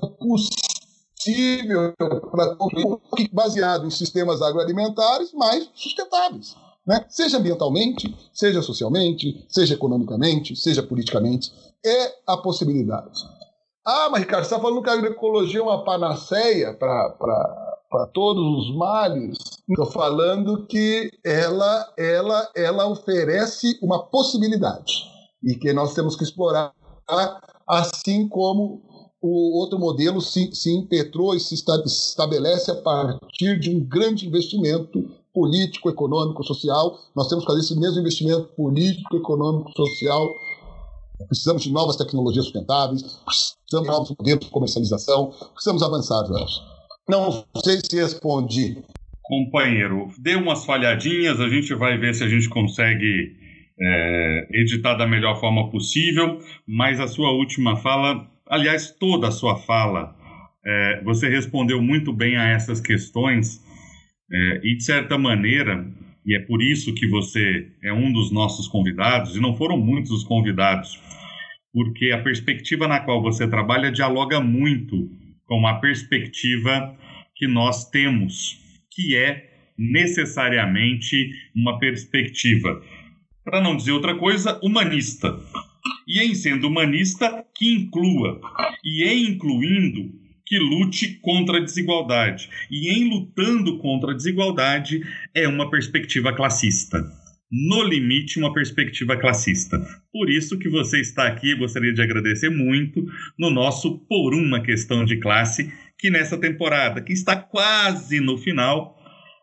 possível para construir, baseado em sistemas agroalimentares mais sustentáveis. Né? Seja ambientalmente, seja socialmente, seja economicamente, seja politicamente. É a possibilidade. Ah, mas Ricardo, você está falando que a agroecologia é uma panaceia para todos os males? Estou falando que ela, ela, ela oferece uma possibilidade e que nós temos que explorar, assim como o outro modelo se, se impetrou e se estabelece a partir de um grande investimento político, econômico, social. Nós temos que fazer esse mesmo investimento político, econômico, social. Precisamos de novas tecnologias sustentáveis, precisamos de novos modelos de comercialização, precisamos avançar, Jorge. Não sei se respondi. Companheiro, dê umas falhadinhas, a gente vai ver se a gente consegue é, editar da melhor forma possível, mas a sua última fala, aliás, toda a sua fala, é, você respondeu muito bem a essas questões. É, e, de certa maneira, e é por isso que você é um dos nossos convidados, e não foram muitos os convidados, porque a perspectiva na qual você trabalha dialoga muito com a perspectiva que nós temos, que é necessariamente uma perspectiva, para não dizer outra coisa, humanista. E em sendo humanista, que inclua, e em incluindo, que lute contra a desigualdade. E em lutando contra a desigualdade, é uma perspectiva classista. No limite, uma perspectiva classista. Por isso que você está aqui, gostaria de agradecer muito, no nosso Por Uma Questão de Classe, que nessa temporada, que está quase no final,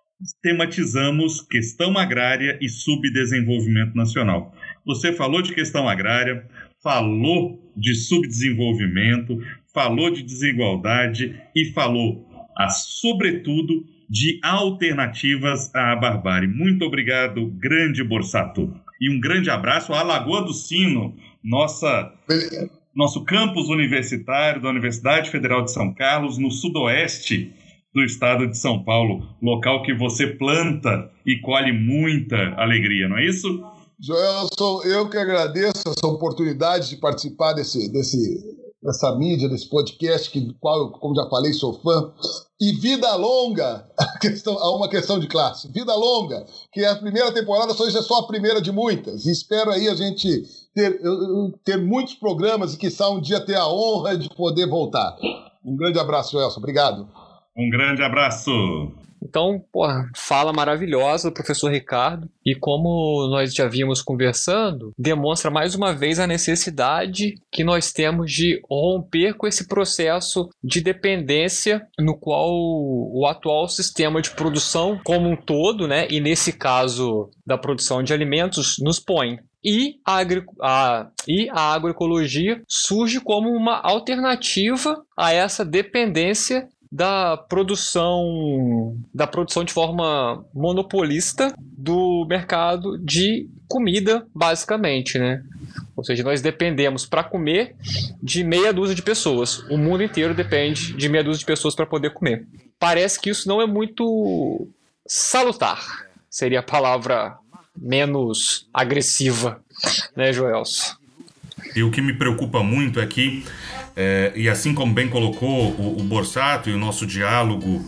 tematizamos questão agrária e subdesenvolvimento nacional. Você falou de questão agrária, falou de subdesenvolvimento, falou de desigualdade e falou, a, sobretudo, de alternativas à barbárie. Muito obrigado, grande Borsato. E um grande abraço à Lagoa do Sino, nossa, nosso campus universitário da Universidade Federal de São Carlos, no sudoeste do estado de São Paulo, local que você planta e colhe muita alegria, não é isso? Joelson, eu que agradeço essa oportunidade de participar desse, desse, dessa mídia, desse podcast, que, qual eu, como já falei, sou fã. E vida longa a, questão, a uma questão de classe. Vida longa, que a primeira temporada só, é só a primeira de muitas. E espero aí a gente ter, ter muitos programas e, quiçá, um dia ter a honra de poder voltar. Um grande abraço, Joelson. Obrigado. Um grande abraço. Então, porra, fala maravilhosa do professor Ricardo, e como nós já vimos conversando, demonstra mais uma vez a necessidade que nós temos de romper com esse processo de dependência no qual o atual sistema de produção como um todo, né, e nesse caso da produção de alimentos, nos põe. E a, agri- a, e a agroecologia surge como uma alternativa a essa dependência da produção da produção de forma monopolista do mercado de comida, basicamente, né? Ou seja, nós dependemos para comer de meia dúzia de pessoas. O mundo inteiro depende de meia dúzia de pessoas para poder comer. Parece que isso não é muito salutar. Seria a palavra menos agressiva, né, Joelson? E o que me preocupa muito é que, é, e assim como bem colocou o, o Borsato e o nosso diálogo,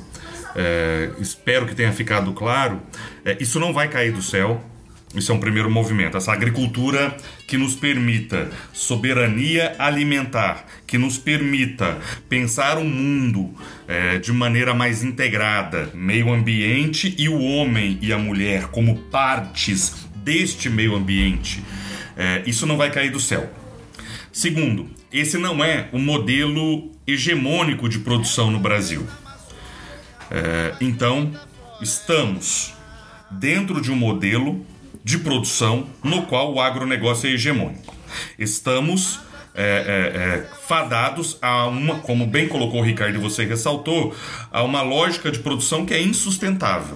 é, espero que tenha ficado claro, é, isso não vai cair do céu. Isso é um primeiro movimento. Essa agricultura que nos permita soberania alimentar, que nos permita pensar o mundo é, de maneira mais integrada, meio ambiente e o homem e a mulher como partes deste meio ambiente. É, isso não vai cair do céu. Segundo, esse não é o modelo hegemônico de produção no Brasil. É, então, estamos dentro de um modelo de produção no qual o agronegócio é hegemônico. Estamos é, é, é, fadados a uma, como bem colocou o Ricardo e você ressaltou, a uma lógica de produção que é insustentável.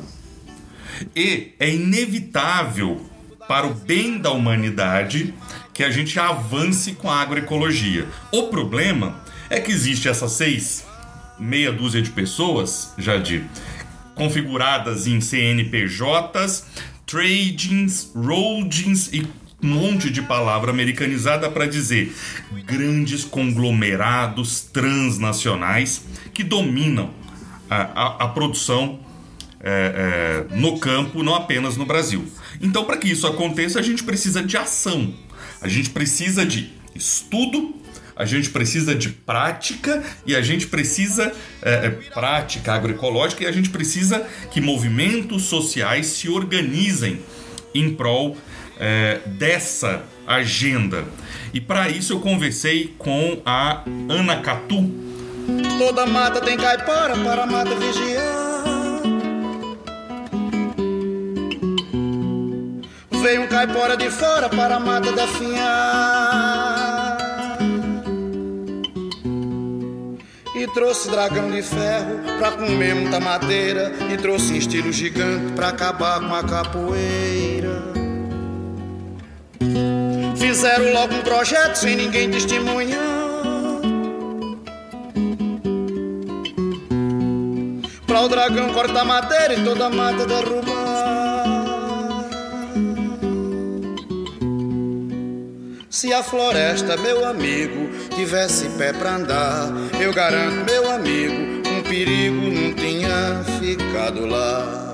E é inevitável para o bem da humanidade que a gente avance com a agroecologia. O problema é que existe essas seis, meia dúzia de pessoas, Jadir, configuradas em C N P Js, tradings, holdings e um monte de palavra americanizada para dizer grandes conglomerados transnacionais que dominam a, a, a produção é, é, no campo, não apenas no Brasil. Então, para que isso aconteça, a gente precisa de ação, a gente precisa de estudo, a gente precisa de prática e a gente precisa é, prática agroecológica e a gente precisa que movimentos sociais se organizem em prol é, dessa agenda. E para isso eu conversei com a Ana Catu. Toda mata tem caipora para a mata vigiar. Veio um caipora de fora para a mata definhar. E trouxe dragão de ferro pra comer muita madeira. E trouxe estilo gigante pra acabar com a capoeira. Fizeram logo um projeto sem ninguém testemunhar, inflar o dragão, cortar a madeira e toda a mata derrubar. Se a floresta, meu amigo, tivesse pé pra andar, eu garanto, meu amigo, um perigo não tinha ficado lá.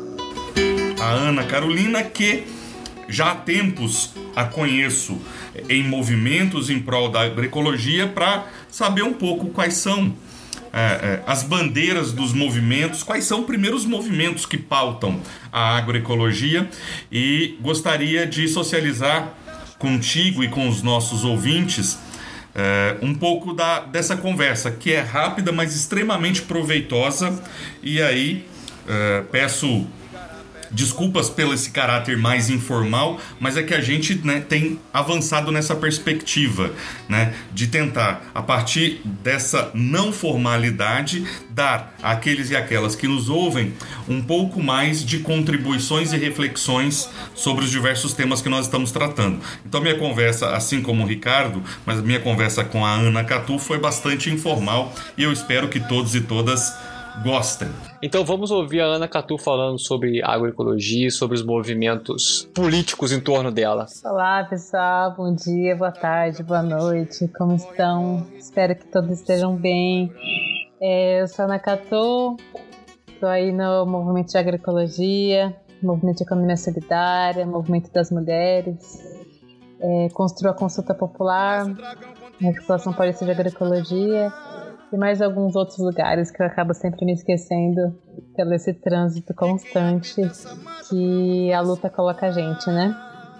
A Ana Carolina, que já há tempos a conheço em movimentos em prol da agroecologia, para saber um pouco quais são é, é, as bandeiras dos movimentos, quais são primeiro os movimentos que pautam a agroecologia, e gostaria de socializar contigo e com os nossos ouvintes é, um pouco da, dessa conversa, que é rápida, mas extremamente proveitosa. E aí é, peço desculpas pelo esse caráter mais informal, mas é que a gente, né, tem avançado nessa perspectiva, né, de tentar, a partir dessa não formalidade, dar àqueles e aquelas que nos ouvem um pouco mais de contribuições e reflexões sobre os diversos temas que nós estamos tratando. Então minha conversa, assim como o Ricardo, mas minha conversa com a Ana Catu foi bastante informal, e eu espero que todos e todas gostem. Então vamos ouvir a Ana Catu falando sobre agroecologia e sobre os movimentos políticos em torno dela. Olá pessoal, bom dia, boa tarde, boa noite, como estão? Espero que todos estejam bem. É, eu sou a Ana Catu, estou aí no movimento de agroecologia, movimento de economia solidária, movimento das mulheres, é, construo a consulta popular, a Articulação Paulista de Agroecologia, e mais alguns outros lugares que eu acabo sempre me esquecendo pelo esse trânsito constante que a luta coloca a gente, né?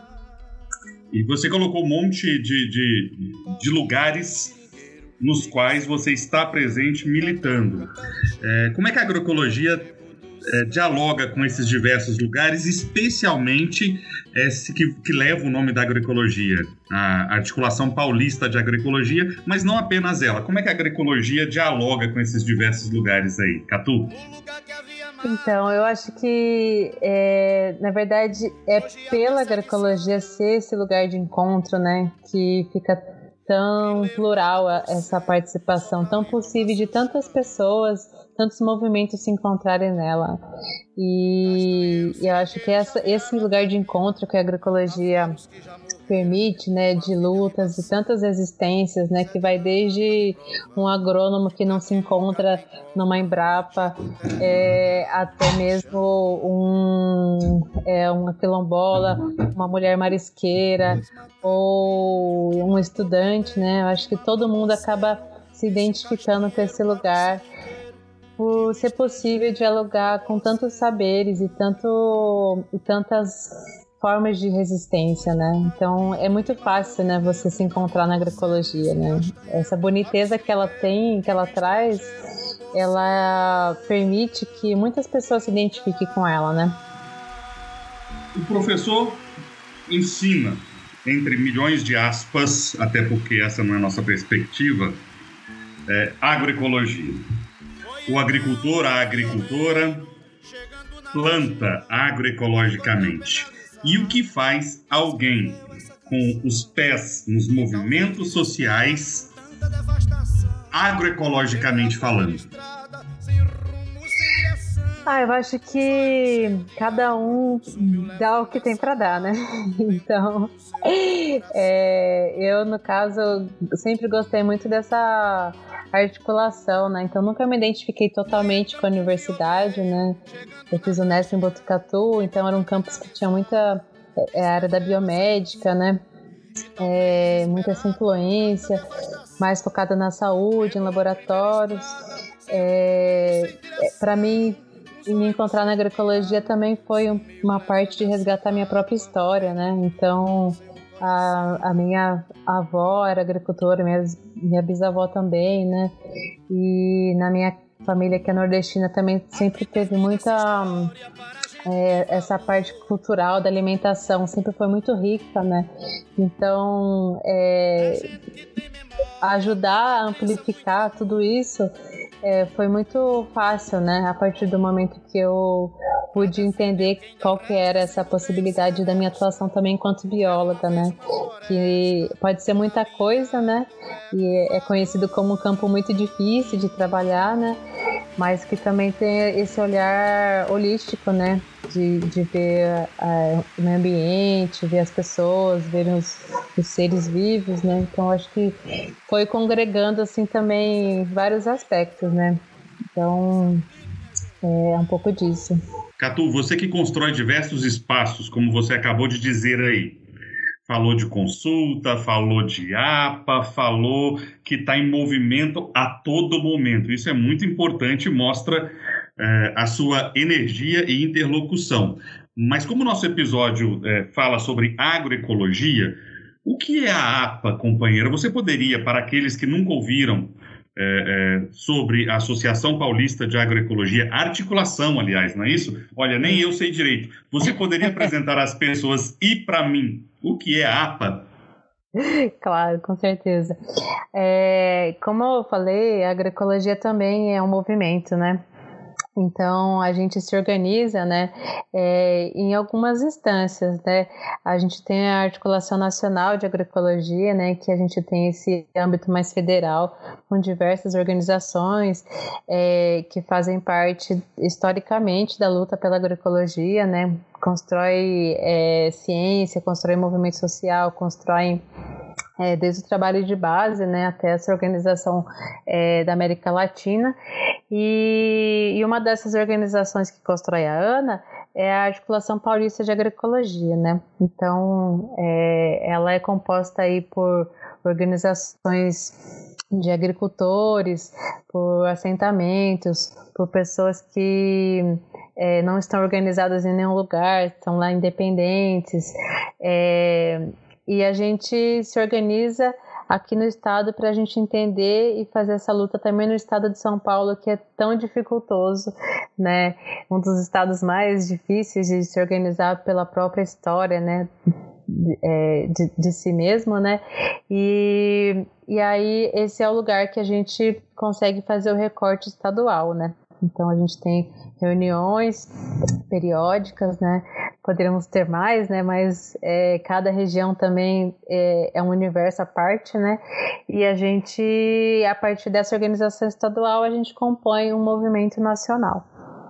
E você colocou um monte de, de, de lugares nos quais você está presente militando. É, como é que a agroecologia é, dialoga com esses diversos lugares, especialmente esse que, que leva o nome da agroecologia, a Articulação Paulista de Agroecologia, mas não apenas ela. Como é que a agroecologia dialoga com esses diversos lugares aí, Catu? Então, eu acho que, é, na verdade, é pela agroecologia ser esse lugar de encontro, né, que fica tão plural essa participação, tão possível de tantas pessoas, tantos movimentos se encontrarem nela. E eu acho que essa, esse lugar de encontro que a agroecologia permite, né, de lutas e tantas resistências, né, que vai desde um agrônomo que não se encontra numa Embrapa, é, até mesmo um, é, uma quilombola, uma mulher marisqueira ou um estudante, né. Eu acho que todo mundo acaba se identificando com esse lugar, por ser possível dialogar com tantos saberes e, tanto, e tantas formas de resistência, né? Então é muito fácil, né, você se encontrar na agroecologia, né? Essa boniteza que ela tem, que ela traz, ela permite que muitas pessoas se identifiquem com ela, né? O professor ensina, entre milhões de aspas, até porque essa não é a nossa perspectiva, é, agroecologia. O agricultor, a agricultora, planta agroecologicamente. E o que faz alguém com os pés nos movimentos sociais, agroecologicamente falando? Ah, eu acho que cada um dá o que tem para dar, né? Então, é, eu, no caso, sempre gostei muito dessa articulação, né? Então, nunca me identifiquei totalmente com a universidade, né? Eu fiz o Nesp em Botucatu, então era um campus que tinha muita é, área da biomédica, né? É, muita essa influência, mais focada na saúde, em laboratórios. É, é, para mim, me encontrar na agroecologia também foi uma parte de resgatar minha própria história, né? Então, a, a minha avó era agricultora, minha, minha bisavó também, né? E na minha família, que é nordestina, também sempre teve muita... É, essa parte cultural da alimentação sempre foi muito rica, né? Então, é, ajudar a amplificar tudo isso é, foi muito fácil, né? A partir do momento que eu pude entender qual que era essa possibilidade da minha atuação também enquanto bióloga, né? Que pode ser muita coisa, né? E é conhecido como um campo muito difícil de trabalhar, né? mas que também tem esse olhar holístico, né? De, de ver uh, o meio ambiente, ver as pessoas, ver os, os seres vivos, né? Então acho que foi congregando assim também vários aspectos, né? Então é um pouco disso. Catu, você que constrói diversos espaços, como você acabou de dizer aí, falou de consulta, falou de A P A, falou que está em movimento a todo momento. Isso é muito importante, mostra é, a sua energia e interlocução. Mas como o nosso episódio é, fala sobre agroecologia, o que é a A P A, companheira? Você poderia, para aqueles que nunca ouviram é, é, sobre a Associação Paulista de Agroecologia, articulação, aliás, não é isso? Olha, nem eu sei direito. Você poderia apresentar às pessoas e para mim o que é a A P A? Claro, com certeza. É, como eu falei, a agroecologia também é um movimento, né? Então, a gente se organiza, né, é, em algumas instâncias, né? A gente tem a Articulação Nacional de Agroecologia, né, que a gente tem esse âmbito mais federal, com diversas organizações é, que fazem parte, historicamente, da luta pela agroecologia, né? Constrói é, ciência, constrói movimento social, constrói... É, desde o trabalho de base, né, até essa organização é, da América Latina. E, e uma dessas organizações que constrói a ANA é a Articulação Paulista de Agroecologia, né? Então, é, ela é composta aí por organizações de agricultores, por assentamentos, por pessoas que é, não estão organizadas em nenhum lugar, estão lá independentes, é, e a gente se organiza aqui no estado para a gente entender e fazer essa luta também no estado de São Paulo, que é tão dificultoso, né? Um dos estados mais difíceis de se organizar pela própria história, né? De, é, de, de si mesmo, né? E, e aí esse é o lugar que a gente consegue fazer o recorte estadual, né? Então a gente tem reuniões periódicas, né? Poderíamos ter mais, né? Mas é, cada região também é, é um universo à parte, né? E a gente, a partir dessa organização estadual, a gente compõe um movimento nacional.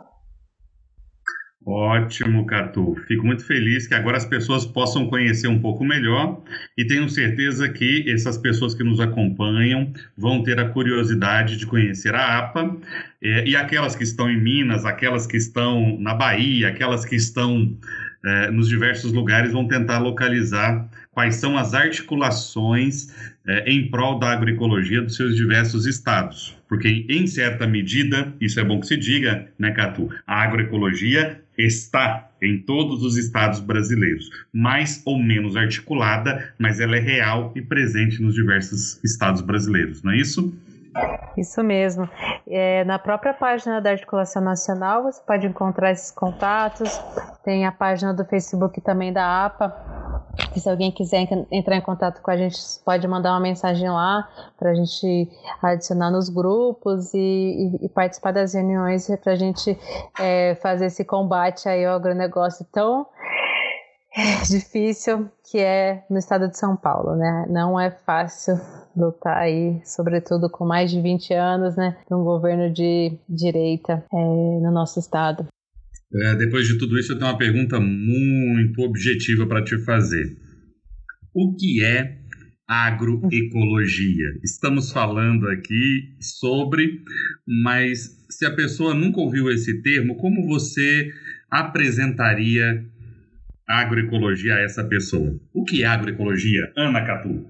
Ótimo, Catu. Fico muito feliz que agora as pessoas possam conhecer um pouco melhor e tenho certeza que essas pessoas que nos acompanham vão ter a curiosidade de conhecer a A P A é, e aquelas que estão em Minas, aquelas que estão na Bahia, aquelas que estão é, nos diversos lugares vão tentar localizar quais são as articulações é, em prol da agroecologia dos seus diversos estados. Porque, em certa medida, isso é bom que se diga, né, Catu? A agroecologia está em todos os estados brasileiros, mais ou menos articulada, mas ela é real e presente nos diversos estados brasileiros, não é isso? Isso mesmo. É, na própria página da Articulação Nacional você pode encontrar esses contatos, tem a página do Facebook também da A P A, e se alguém quiser entrar em contato com a gente, pode mandar uma mensagem lá para a gente adicionar nos grupos e, e, e participar das reuniões para a gente é, fazer esse combate aí ao agronegócio tão difícil que é no estado de São Paulo, né? Não é fácil lutar aí, sobretudo com mais de vinte anos, né, de um governo de direita é, no nosso estado. É, depois de tudo isso, eu tenho uma pergunta muito objetiva para te fazer. O que é agroecologia? Estamos falando aqui sobre, mas se a pessoa nunca ouviu esse termo, como você apresentaria agroecologia a essa pessoa? O que é agroecologia, Ana Catu?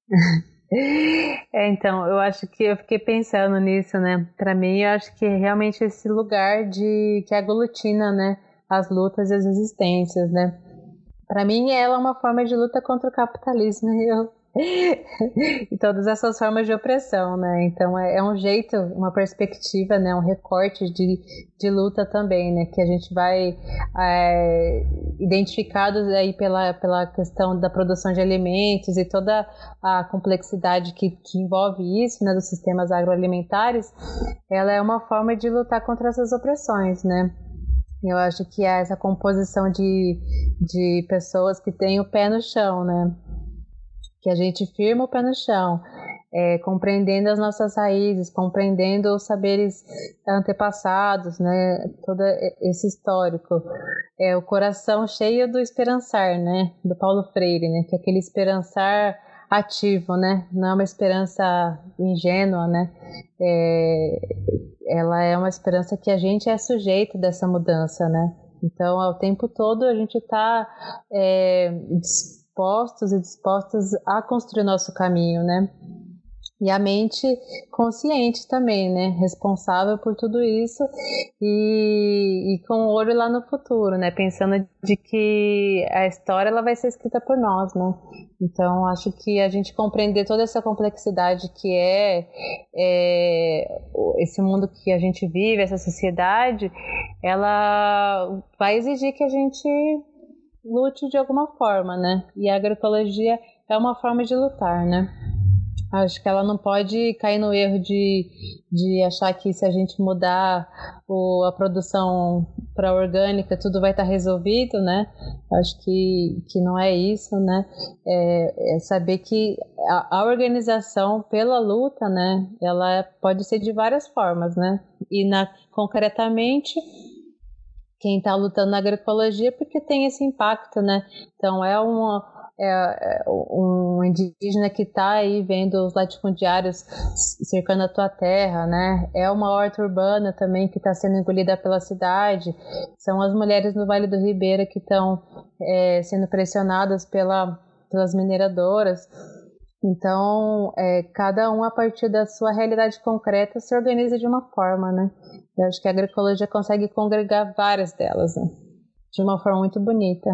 É, então, eu acho que eu fiquei pensando nisso, né? Para mim, eu acho que é realmente esse lugar de que aglutina, né, as lutas e as resistências, né? Para mim, ela é uma forma de luta contra o capitalismo e, eu... e todas essas formas de opressão, né? Então, é, é um jeito, uma perspectiva, né, um recorte de, de luta também, né? Que a gente vai é, identificados aí pela, pela questão da produção de alimentos e toda a complexidade que, que envolve isso, né, dos sistemas agroalimentares, ela é uma forma de lutar contra essas opressões, né? Eu acho que é essa composição de, de pessoas que têm o pé no chão, né? Que a gente firma o pé no chão, é, compreendendo as nossas raízes, compreendendo os saberes antepassados, né, todo esse histórico. É o coração cheio do esperançar, né, do Paulo Freire, né, que é aquele esperançar ativo, né, não é uma esperança ingênua, né, é, ela é uma esperança que a gente é sujeito dessa mudança, né, então ao tempo todo a gente está é, dispostos e dispostas a construir nosso caminho, né, e a mente consciente também, né, responsável por tudo isso e, e com o olho lá no futuro, né, pensando de que a história ela vai ser escrita por nós, né, então acho que a gente compreender toda essa complexidade que é, é esse mundo que a gente vive, essa sociedade, ela vai exigir que a gente lute de alguma forma, né, e a agroecologia é uma forma de lutar, né. Acho que ela não pode cair no erro de, de achar que se a gente mudar o, a produção para orgânica tudo vai estar resolvido, né? Acho que, que não é isso, né? É, é saber que a, a organização pela luta, né? Ela pode ser de várias formas, né? E na, concretamente quem está lutando na agroecologia porque tem esse impacto, né? Então é uma É um indígena que está aí vendo os latifundiários cercando a tua terra, né? É uma horta urbana também que está sendo engolida pela cidade. São as mulheres no Vale do Ribeira que estão é, sendo pressionadas pela, pelas mineradoras. Então, é, cada um, a partir da sua realidade concreta, se organiza de uma forma, né? Eu acho que a agroecologia consegue congregar várias delas, né? De uma forma muito bonita.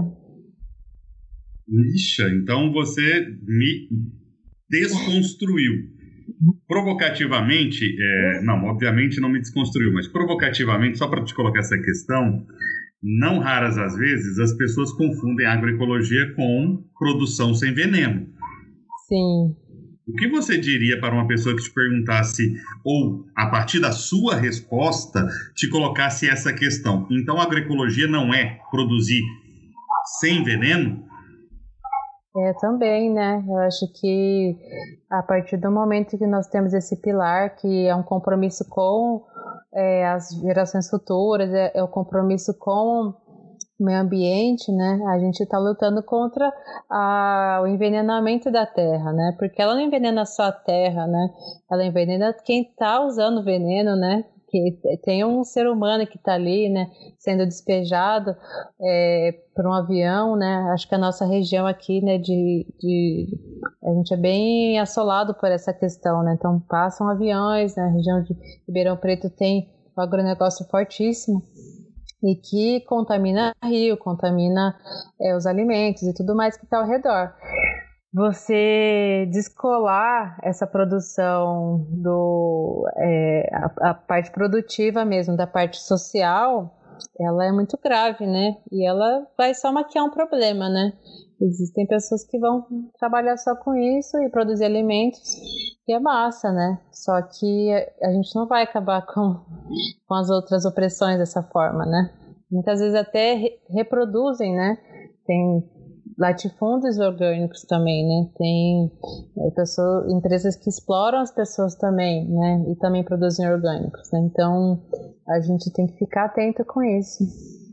Lixa, então você me desconstruiu. Provocativamente, é, não, obviamente não me desconstruiu, mas provocativamente, só para te colocar essa questão, não raras às vezes as pessoas confundem agroecologia com produção sem veneno. Sim. O que você diria para uma pessoa que te perguntasse, ou a partir da sua resposta, te colocasse essa questão? Então a agroecologia não é produzir sem veneno? É, também, né? Eu acho que a partir do momento que nós temos esse pilar, que é um compromisso com é, as gerações futuras, é, é o compromisso com o meio ambiente, né? A gente está lutando contra a, o envenenamento da terra, né? Porque ela não envenena só a terra, né? Ela envenena quem está usando o veneno, né? Que tem um ser humano que está ali, né, sendo despejado é, por um avião, né, acho que a nossa região aqui, né, de, de, a gente é bem assolado por essa questão, né, então passam aviões, né, a região de Ribeirão Preto tem um agronegócio fortíssimo e que contamina rio, contamina é, os alimentos e tudo mais que está ao redor. Você descolar essa produção do é, a, a parte produtiva mesmo da parte social, ela é muito grave, né? E ela vai só maquiar um problema, né? Existem pessoas que vão trabalhar só com isso e produzir alimentos, e é massa, né? Só que a, a gente não vai acabar com, com as outras opressões dessa forma, né? Muitas vezes até re, reproduzem, né? Tem latifúndios orgânicos também, né? Tem é, pessoas, empresas que exploram as pessoas também, né? E também produzem orgânicos, né? Então a gente tem que ficar atento com isso.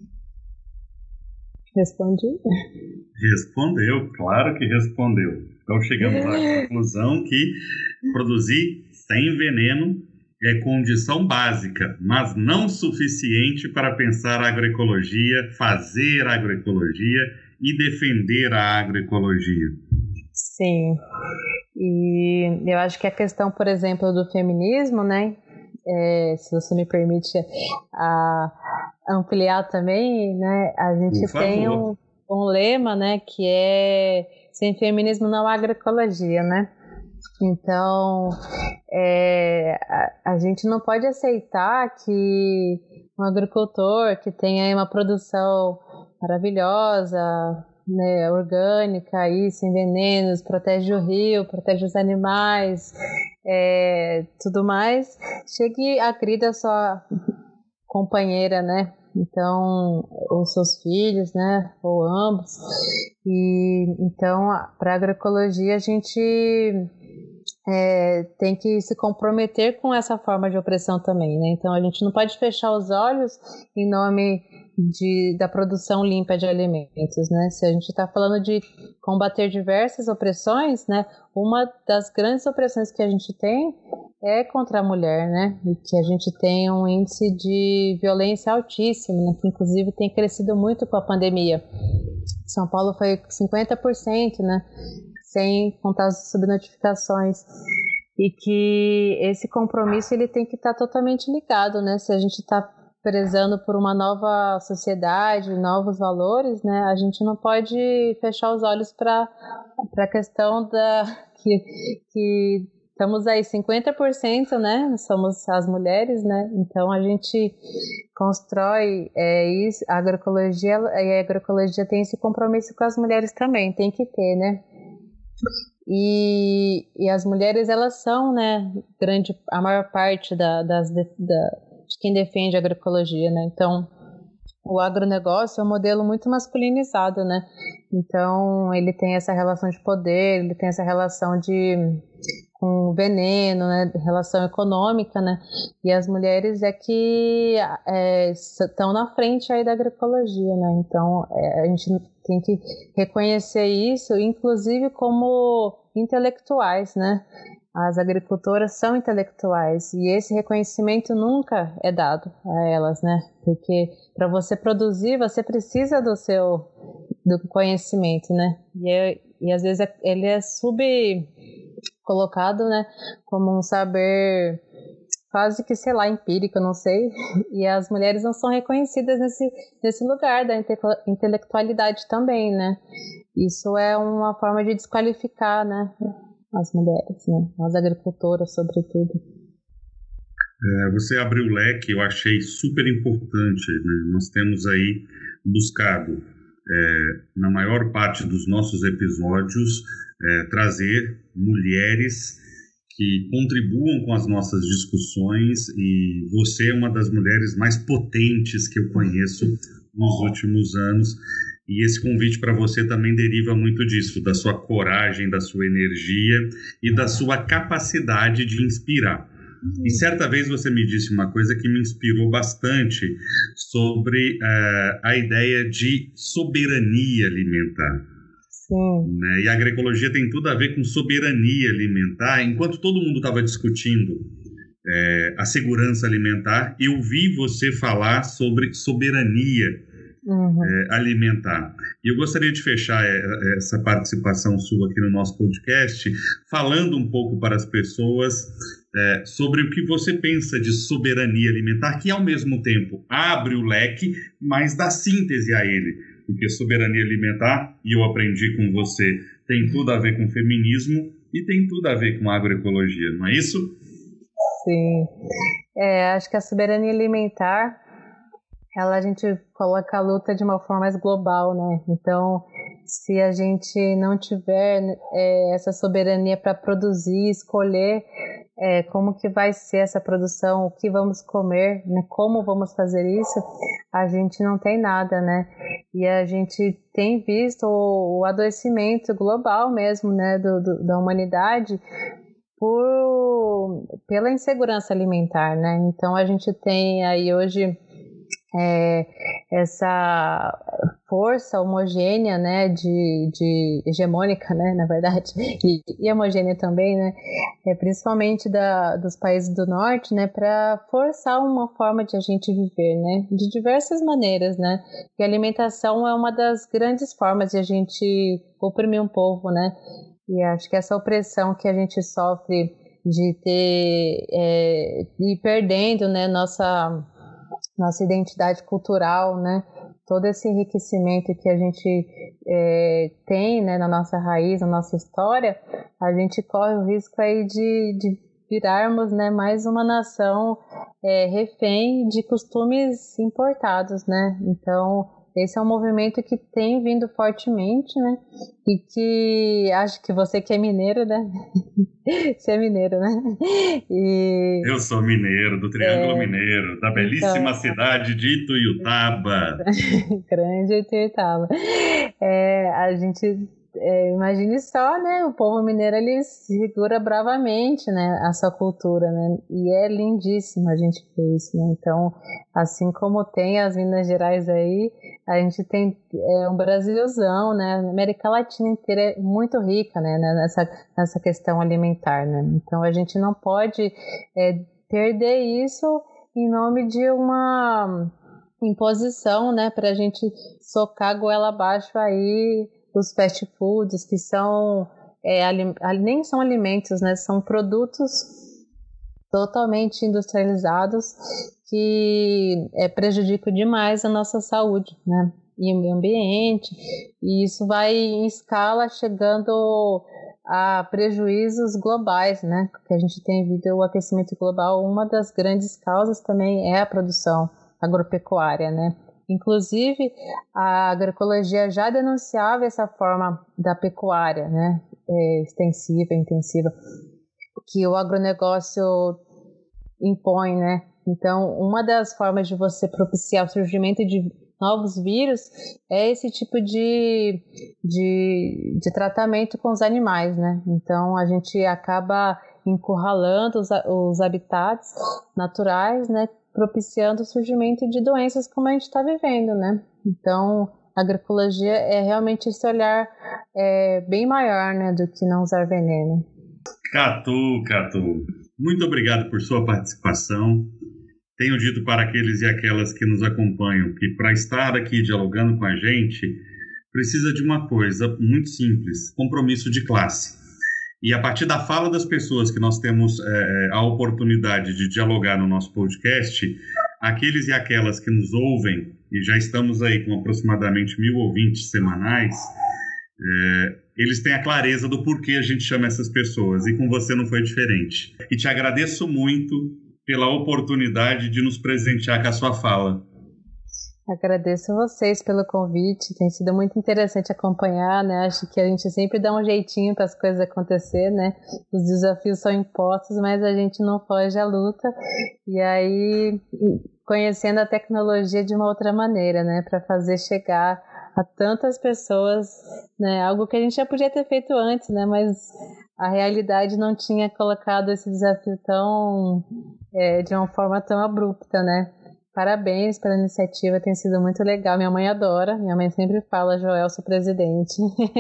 Respondi? Respondeu, claro que respondeu. Então chegamos à conclusão que produzir sem veneno é condição básica, mas não suficiente para pensar a agroecologia, fazer a agroecologia e defender a agroecologia. Sim, e eu acho que a questão, por exemplo, do feminismo, né, é, se você me permite a, ampliar também, né, a gente tem um, um lema, né, que é sem feminismo não há agroecologia, né. Então, é, a, a gente não pode aceitar que um agricultor que tem aí uma produção maravilhosa, né, orgânica, aí, sem venenos, protege o rio, protege os animais, é, tudo mais, chegue e agrida a sua companheira, né? Então, os seus filhos, né? Ou ambos. E então, para a agroecologia, a gente é, tem que se comprometer com essa forma de opressão também, né? Então a gente não pode fechar os olhos em nome de, da produção limpa de alimentos, né? Se a gente está falando de combater diversas opressões, né? Uma das grandes opressões que a gente tem é contra a mulher, né? E que a gente tem um índice de violência altíssimo, né? Que inclusive tem crescido muito com a pandemia. São Paulo foi cinquenta por cento, né? Sem contar as subnotificações. E que esse compromisso ele tem que estar tá totalmente ligado, né? Se a gente está prezando por uma nova sociedade, novos valores, né? A gente não pode fechar os olhos para a questão da que, que estamos aí cinquenta por cento, né? Somos as mulheres, né? Então a gente constrói é, isso, a agroecologia, e a agroecologia tem esse compromisso com as mulheres também, tem que ter, né? E, e as mulheres, elas são, né, grande, a maior parte da, das, da, de quem defende a agroecologia, né? Então, o agronegócio é um modelo muito masculinizado, né? Então, ele tem essa relação de poder, ele tem essa relação de com veneno, né? Relação econômica, né? E as mulheres é que é, estão na frente aí da agroecologia, né? Então, é, a gente tem que reconhecer isso, inclusive como intelectuais, né? As agricultoras são intelectuais e esse reconhecimento nunca é dado a elas, né? Porque para você produzir, você precisa do seu do conhecimento, né? E, é, e às vezes é, ele é sub colocado, né? Como um saber quase que, sei lá, empírico, eu não sei. E as mulheres não são reconhecidas nesse, nesse lugar da intelectualidade também, né? Isso é uma forma de desqualificar, né? As mulheres, né? As agricultoras, sobretudo. É, você abriu o leque, eu achei super importante, né? Nós temos aí buscado, é, na maior parte dos nossos episódios, é, trazer mulheres que contribuam com as nossas discussões, e você é uma das mulheres mais potentes que eu conheço nos últimos anos. E esse convite para você também deriva muito disso, da sua coragem, da sua energia e da sua capacidade de inspirar. E certa vez você me disse uma coisa que me inspirou bastante sobre uh, a ideia de soberania alimentar. Sim. Né? E a agroecologia tem tudo a ver com soberania alimentar. Enquanto todo mundo estava discutindo é, a segurança alimentar, eu vi você falar sobre soberania Uhum. É, alimentar. E eu gostaria de fechar essa participação sua aqui no nosso podcast falando um pouco para as pessoas é, sobre o que você pensa de soberania alimentar, que ao mesmo tempo abre o leque, mas dá síntese a ele, porque soberania alimentar, e eu aprendi com você, tem tudo a ver com feminismo e tem tudo a ver com agroecologia, não é isso? Sim. É, acho que a soberania alimentar, ela, a gente coloca a luta de uma forma mais global, né? Então, se a gente não tiver é, essa soberania para produzir, escolher é, como que vai ser essa produção, o que vamos comer, né? Como vamos fazer isso, a gente não tem nada, né? E a gente tem visto o, o adoecimento global mesmo, né? Do, do, da humanidade por, pela insegurança alimentar, né? Então, a gente tem aí hoje É, essa força homogênea, né, de, de hegemônica, né, na verdade, e, e homogênea também, né, é, principalmente da, dos países do norte, né, para forçar uma forma de a gente viver, né, de diversas maneiras, né, e a alimentação é uma das grandes formas de a gente oprimir um povo, né, e acho que essa opressão que a gente sofre de ter, é, de ir perdendo, né, nossa nossa identidade cultural, né? Todo esse enriquecimento que a gente é, tem, né, na nossa raiz, na nossa história, a gente corre o risco aí de, de virarmos, né, mais uma nação é, refém de costumes importados, né? Então, esse é um movimento que tem vindo fortemente, né? E que acho que você que é mineiro, né? Você é mineiro, né? E... Eu sou mineiro, do Triângulo é... Mineiro, da belíssima então... cidade de Ituiutaba. Grande Ituiutaba. É, a gente é, imagine só, né? O povo mineiro, ele segura bravamente, né, a sua cultura, né? E é lindíssimo a gente ver isso, né? Então, assim como tem as Minas Gerais aí, a gente tem é, um Brasilzão, né? A América Latina inteira é muito rica, né? Nessa, nessa questão alimentar, né? Então, a gente não pode é, perder isso em nome de uma imposição, né? Para a gente socar a goela abaixo aí os fast foods, que são é, ali, nem são alimentos, né? São produtos totalmente industrializados que é, prejudicam demais a nossa saúde, né? E o meio ambiente, e isso vai em escala chegando a prejuízos globais, né? Que a gente tem visto o aquecimento global, uma das grandes causas também é a produção agropecuária, né? Inclusive, a agroecologia já denunciava essa forma da pecuária, né? É, extensiva, intensiva, que o agronegócio impõe, né? Então, uma das formas de você propiciar o surgimento de novos vírus é esse tipo de, de, de tratamento com os animais, né? Então, a gente acaba encurralando os, os habitats naturais, né? Propiciando o surgimento de doenças como a gente está vivendo, né? Então, a agroecologia é realmente esse olhar é, bem maior, né, do que não usar veneno. Catu, Catu, muito obrigado por sua participação. Tenho dito para aqueles e aquelas que nos acompanham que para estar aqui dialogando com a gente, precisa de uma coisa muito simples, compromisso de classe. E a partir da fala das pessoas que nós temos é, a oportunidade de dialogar no nosso podcast, aqueles e aquelas que nos ouvem, e já estamos aí com aproximadamente mil ouvintes semanais, é, eles têm a clareza do porquê a gente chama essas pessoas, e com você não foi diferente. E te agradeço muito pela oportunidade de nos presentear com a sua fala. Agradeço a vocês pelo convite, tem sido muito interessante acompanhar, né? Acho que a gente sempre dá um jeitinho para as coisas acontecer, né? Os desafios são impostos, mas a gente não foge à luta. E aí, conhecendo a tecnologia de uma outra maneira, né? Para fazer chegar a tantas pessoas, né? Algo que a gente já podia ter feito antes, né? Mas a realidade não tinha colocado esse desafio tão, é, de uma forma tão abrupta, né? Parabéns pela iniciativa, tem sido muito legal. Minha mãe adora, minha mãe sempre fala, Joel, sou presidente.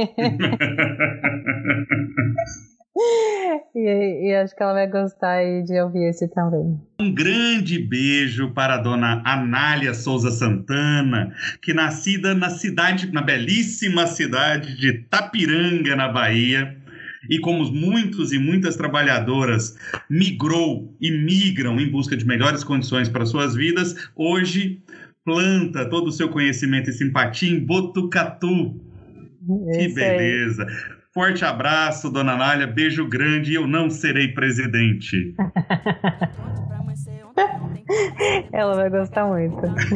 e, e acho que ela vai gostar aí de ouvir esse também. Um grande beijo para a dona Anália Souza Santana, que nascida na cidade, na belíssima cidade de Tapiranga, na Bahia, e como muitos e muitas trabalhadoras migrou e migram em busca de melhores condições para suas vidas, hoje planta todo o seu conhecimento e simpatia em Botucatu. Que beleza! Aí. Forte abraço, dona Anália, beijo grande, e eu não serei presidente. Ela vai gostar muito.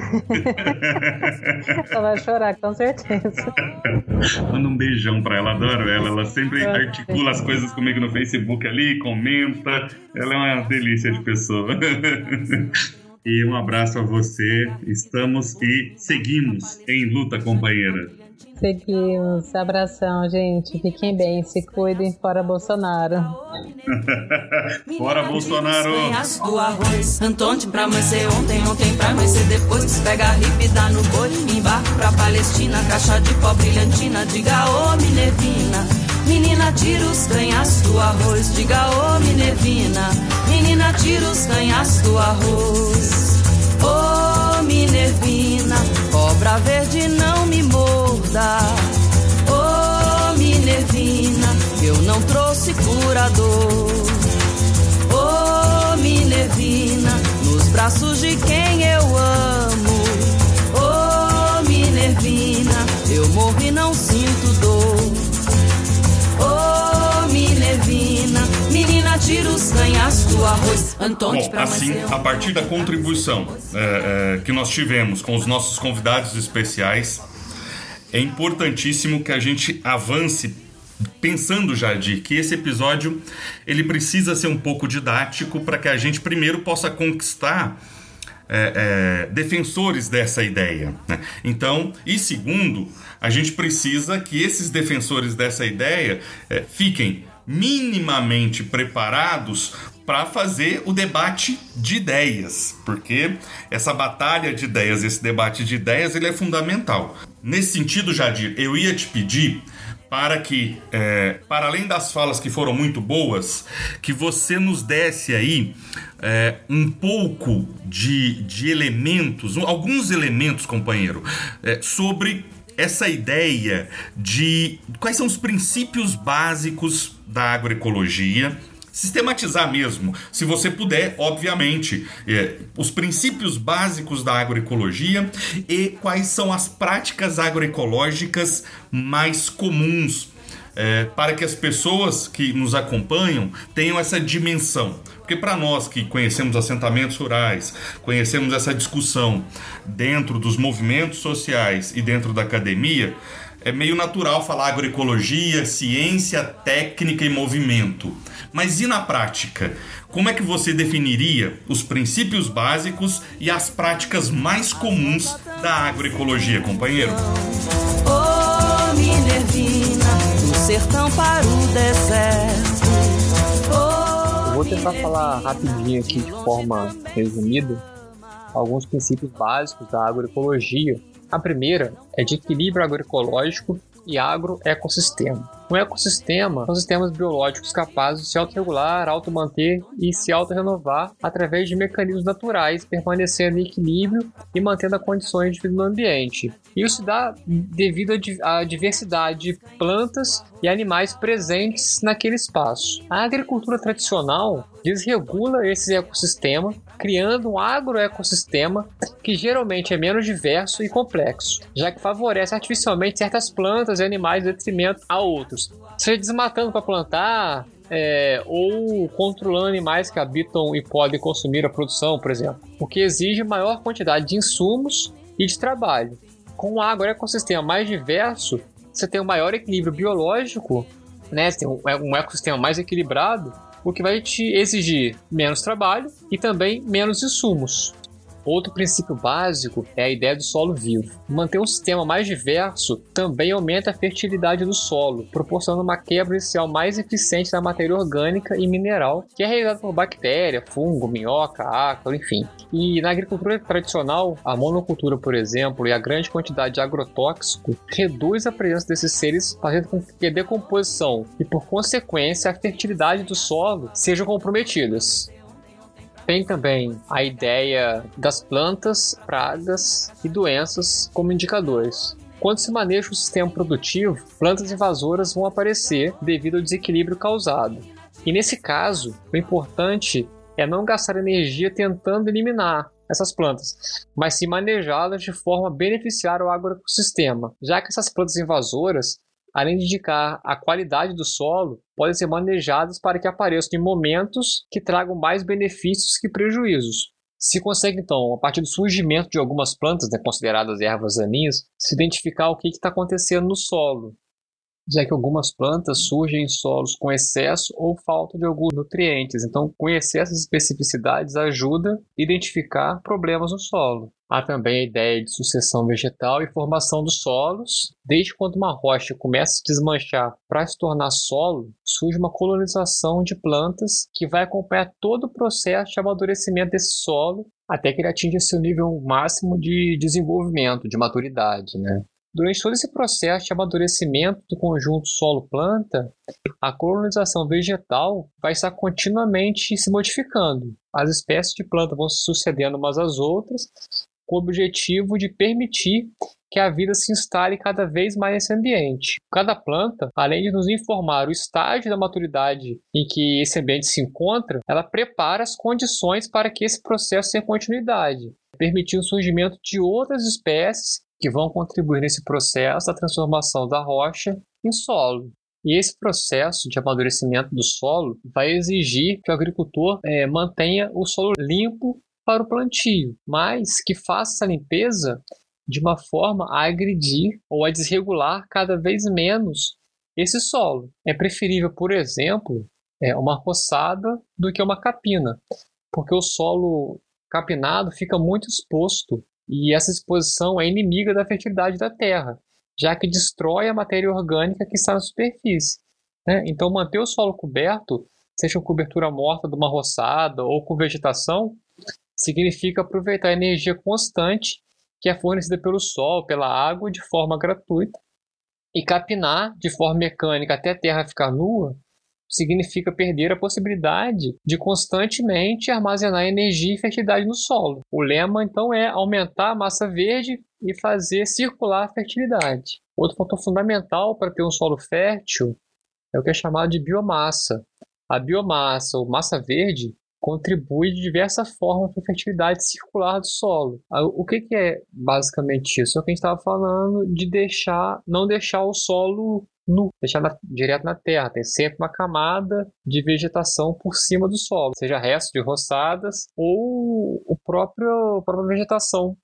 Ela vai chorar, com certeza. Manda um beijão pra ela, adoro ela. Ela sempre articula as coisas comigo no Facebook ali, comenta. Ela é uma delícia de pessoa. E um abraço a você. Estamos e seguimos em luta, companheira. Seguimos. Abração, gente. Fiquem bem, se cuidem. Fora Bolsonaro. Fora Bolsonaro. Do arroz, Antônio pra amanhecer ontem, ontem pra amanhecer depois. Pega a ripa e dá no boi, embarco pra Palestina, caixa de pó brilhantina, diga ô Minervina. Menina, tira os canhas do arroz, diga ô Minervina. Menina, tira os canhas do arroz. Ô Minervina, cobra verde não me morda. Ô Minervina, eu não trouxe curador. Ô Minervina, nos braços de quem eu amo. Ô Minervina, eu morro e não sinto dor. Ô Minervina, menina, tira os canhas do arroz. Antônio, bom, assim, a partir da contribuição é, é, que nós tivemos com os nossos convidados especiais, é importantíssimo que a gente avance pensando, Jardim, que esse episódio ele precisa ser um pouco didático para que a gente primeiro possa conquistar é, é, defensores dessa ideia, né? Então, e segundo, a gente precisa que esses defensores dessa ideia é, fiquem minimamente preparados para fazer o debate de ideias, porque essa batalha de ideias, esse debate de ideias, ele é fundamental. Nesse sentido, Jadir, eu ia te pedir para que, é, para além das falas que foram muito boas, que você nos desse aí é, um pouco de, de elementos, alguns elementos, companheiro, é, sobre essa ideia de quais são os princípios básicos da agroecologia. Sistematizar mesmo, se você puder, obviamente, é, os princípios básicos da agroecologia e quais são as práticas agroecológicas mais comuns, é, para que as pessoas que nos acompanham tenham essa dimensão. Porque para nós que conhecemos assentamentos rurais, conhecemos essa discussão dentro dos movimentos sociais e dentro da academia, é meio natural falar agroecologia, ciência, técnica e movimento. Mas e na prática? Como é que você definiria os princípios básicos e as práticas mais comuns da agroecologia, companheiro? Oh, Minervina, do sertão para o deserto. Oh, Eu vou tentar falar rapidinho aqui, de forma resumida, alguns princípios básicos da agroecologia. A primeira é de equilíbrio agroecológico e agroecossistema. Um ecossistema são sistemas biológicos capazes de se autorregular, automanter e se autorrenovar através de mecanismos naturais, permanecendo em equilíbrio e mantendo as condições de vida no ambiente. Isso se dá devido à diversidade de plantas e animais presentes naquele espaço. A agricultura tradicional desregula esse ecossistema, criando um agroecossistema que geralmente é menos diverso e complexo, já que favorece artificialmente certas plantas e animais em detrimento a outros, seja desmatando para plantar, é, ou controlando animais que habitam e podem consumir a produção, por exemplo, o que exige maior quantidade de insumos e de trabalho. Com um agroecossistema mais diverso, você tem um maior equilíbrio biológico, né? Você tem um ecossistema mais equilibrado, o que vai te exigir menos trabalho e também menos insumos. Outro princípio básico é a ideia do solo vivo. Manter um sistema mais diverso também aumenta a fertilidade do solo, proporcionando uma quebra inicial mais eficiente da matéria orgânica e mineral, que é realizada por bactéria, fungo, minhoca, ácaro, enfim. E na agricultura tradicional, a monocultura, por exemplo, e a grande quantidade de agrotóxico reduz a presença desses seres, fazendo com que a decomposição e, por consequência, a fertilidade do solo sejam comprometidas. Tem também a ideia das plantas, pragas e doenças como indicadores. Quando se maneja o sistema produtivo, plantas invasoras vão aparecer devido ao desequilíbrio causado. E nesse caso, o importante é não gastar energia tentando eliminar essas plantas, mas sim manejá-las de forma a beneficiar o agroecossistema, já que essas plantas invasoras, além de indicar a qualidade do solo, podem ser manejadas para que apareçam em momentos que tragam mais benefícios que prejuízos. Se consegue, então, a partir do surgimento de algumas plantas, né, consideradas ervas daninhas, se identificar o que está acontecendo no solo, já que algumas plantas surgem em solos com excesso ou falta de alguns nutrientes. Então, conhecer essas especificidades ajuda a identificar problemas no solo. Há também a ideia de sucessão vegetal e formação dos solos. Desde quando uma rocha começa a se desmanchar para se tornar solo, surge uma colonização de plantas que vai acompanhar todo o processo de amadurecimento desse solo até que ele atinja seu nível máximo de desenvolvimento, de maturidade, né? Durante todo esse processo de amadurecimento do conjunto solo-planta, a colonização vegetal vai estar continuamente se modificando. As espécies de planta vão se sucedendo umas às outras, com o objetivo de permitir que a vida se instale cada vez mais nesse ambiente. Cada planta, além de nos informar o estágio da maturidade em que esse ambiente se encontra, ela prepara as condições para que esse processo tenha continuidade, permitindo o surgimento de outras espécies que vão contribuir nesse processo da transformação da rocha em solo. E esse processo de amadurecimento do solo vai exigir que o agricultor é, mantenha o solo limpo para o plantio, mas que faça essa limpeza de uma forma a agredir ou a desregular cada vez menos esse solo. É preferível, por exemplo, é, uma roçada do que uma capina, porque o solo capinado fica muito exposto e essa exposição é inimiga da fertilidade da terra, já que destrói a matéria orgânica que está na superfície, né? Então, manter o solo coberto, seja com cobertura morta de uma roçada ou com vegetação, significa aproveitar a energia constante que é fornecida pelo sol, pela água, de forma gratuita. E capinar de forma mecânica até a terra ficar nua significa perder a possibilidade de constantemente armazenar energia e fertilidade no solo. O lema, então, é aumentar a massa verde e fazer circular a fertilidade. Outro fator fundamental para ter um solo fértil é o que é chamado de biomassa. A biomassa, ou massa verde, contribui de diversas formas para a fertilidade circular do solo. O que, que é basicamente isso? É o que a gente estava falando de deixar, não deixar o solo nu, deixar na, direto na terra. Tem sempre uma camada de vegetação por cima do solo, seja resto de roçadas ou o próprio, a própria vegetação.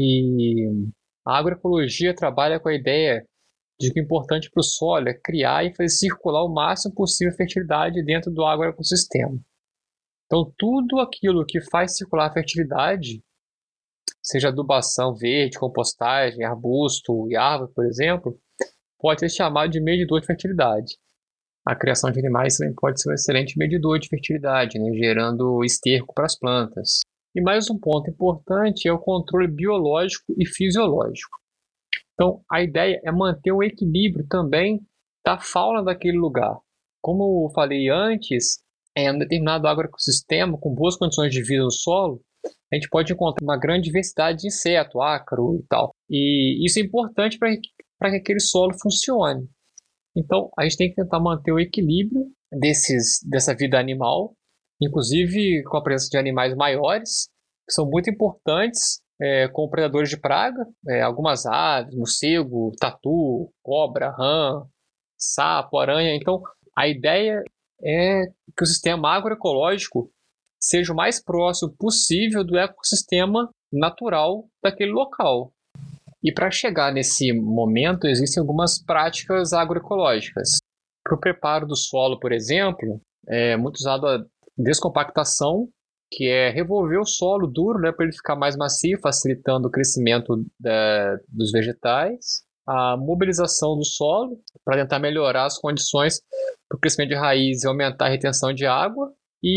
E a agroecologia trabalha com a ideia de que o importante para o solo é criar e fazer circular o máximo possível a fertilidade dentro do agroecossistema. Então, tudo aquilo que faz circular a fertilidade, seja adubação verde, compostagem, arbusto e árvore, por exemplo, pode ser chamado de medidor de fertilidade. A criação de animais também pode ser um excelente medidor de fertilidade, né, gerando esterco para as plantas. E mais um ponto importante é o controle biológico e fisiológico. Então, a ideia é manter um equilíbrio também da fauna daquele lugar. Como eu falei antes, em um determinado agroecossistema com boas condições de vida no solo, a gente pode encontrar uma grande diversidade de inseto, ácaro e tal. E isso é importante para que aquele solo funcione. Então, a gente tem que tentar manter o equilíbrio desses, dessa vida animal, inclusive com a presença de animais maiores, que são muito importantes, é, como predadores de praga, é, algumas aves, morcego, tatu, cobra, rã, sapo, aranha. Então, a ideia é que o sistema agroecológico seja o mais próximo possível do ecossistema natural daquele local. E para chegar nesse momento, existem algumas práticas agroecológicas. Para o preparo do solo, por exemplo, é muito usado a descompactação, que é revolver o solo duro, né, para ele ficar mais macio, facilitando o crescimento da, dos vegetais. A mobilização do solo, para tentar melhorar as condições para o crescimento de raiz e aumentar a retenção de água.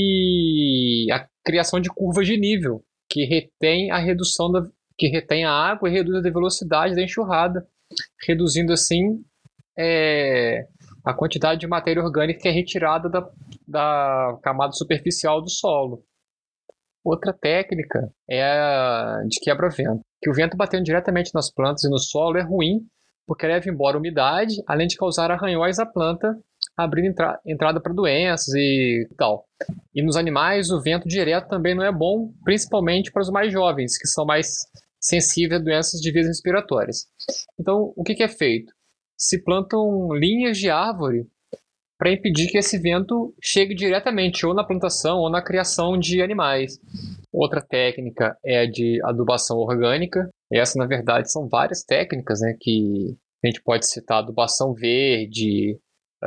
E a criação de curvas de nível, que retém a redução da, que retém a água e reduz a velocidade da enxurrada, reduzindo assim é, a quantidade de matéria orgânica que é retirada da, da camada superficial do solo. Outra técnica é a de quebra-vento, que o vento batendo diretamente nas plantas e no solo é ruim, porque leva embora a umidade, além de causar arranhões à planta, abrindo entra- entrada para doenças e tal. E nos animais, o vento direto também não é bom, principalmente para os mais jovens, que são mais sensíveis a doenças de vias respiratórias. Então, o que, que é feito? Se plantam linhas de árvore para impedir que esse vento chegue diretamente ou na plantação ou na criação de animais. Outra técnica é a de adubação orgânica. Essa, na verdade, são várias técnicas, né, que a gente pode citar: adubação verde,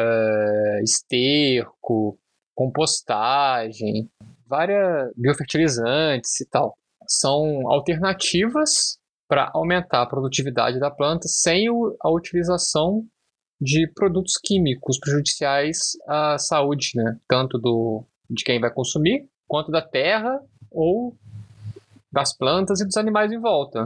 uh, esterco, compostagem, várias biofertilizantes e tal. São alternativas para aumentar a produtividade da planta sem o, a utilização de produtos químicos prejudiciais à saúde, né? Tanto do, de quem vai consumir, quanto da terra ou das plantas e dos animais em volta.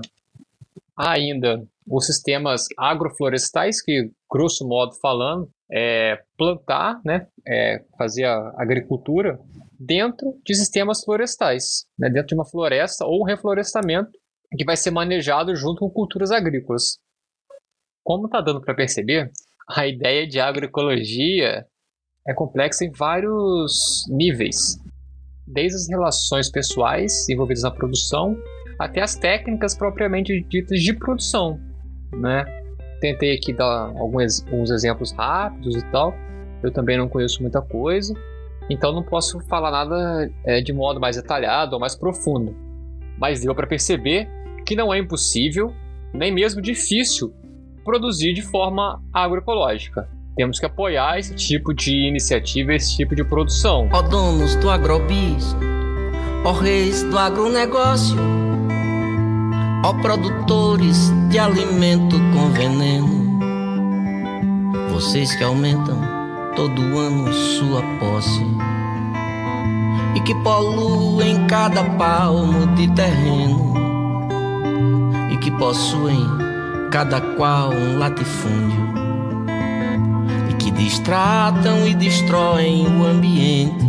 Há ainda os sistemas agroflorestais, que, grosso modo falando, é plantar, né? É fazer a agricultura dentro de sistemas florestais, né? Dentro de uma floresta ou um reflorestamento que vai ser manejado junto com culturas agrícolas. Como está dando para perceber, a ideia de agroecologia é complexa em vários níveis, desde as relações pessoais envolvidas na produção até as técnicas propriamente ditas de produção, né? Tentei aqui dar alguns, alguns exemplos rápidos e tal. Eu também não conheço muita coisa, então não posso falar nada é, de modo mais detalhado ou mais profundo. Mas deu para perceber que não é impossível, nem mesmo difícil, produzir de forma agroecológica. Temos que apoiar esse tipo de iniciativa, esse tipo de produção. Ó donos do agrobis, ó reis do agronegócio, ó produtores de alimento com veneno, vocês que aumentam todo ano sua posse e que poluem cada palmo de terreno e que possuem cada qual um latifúndio e que distratam e destroem o ambiente.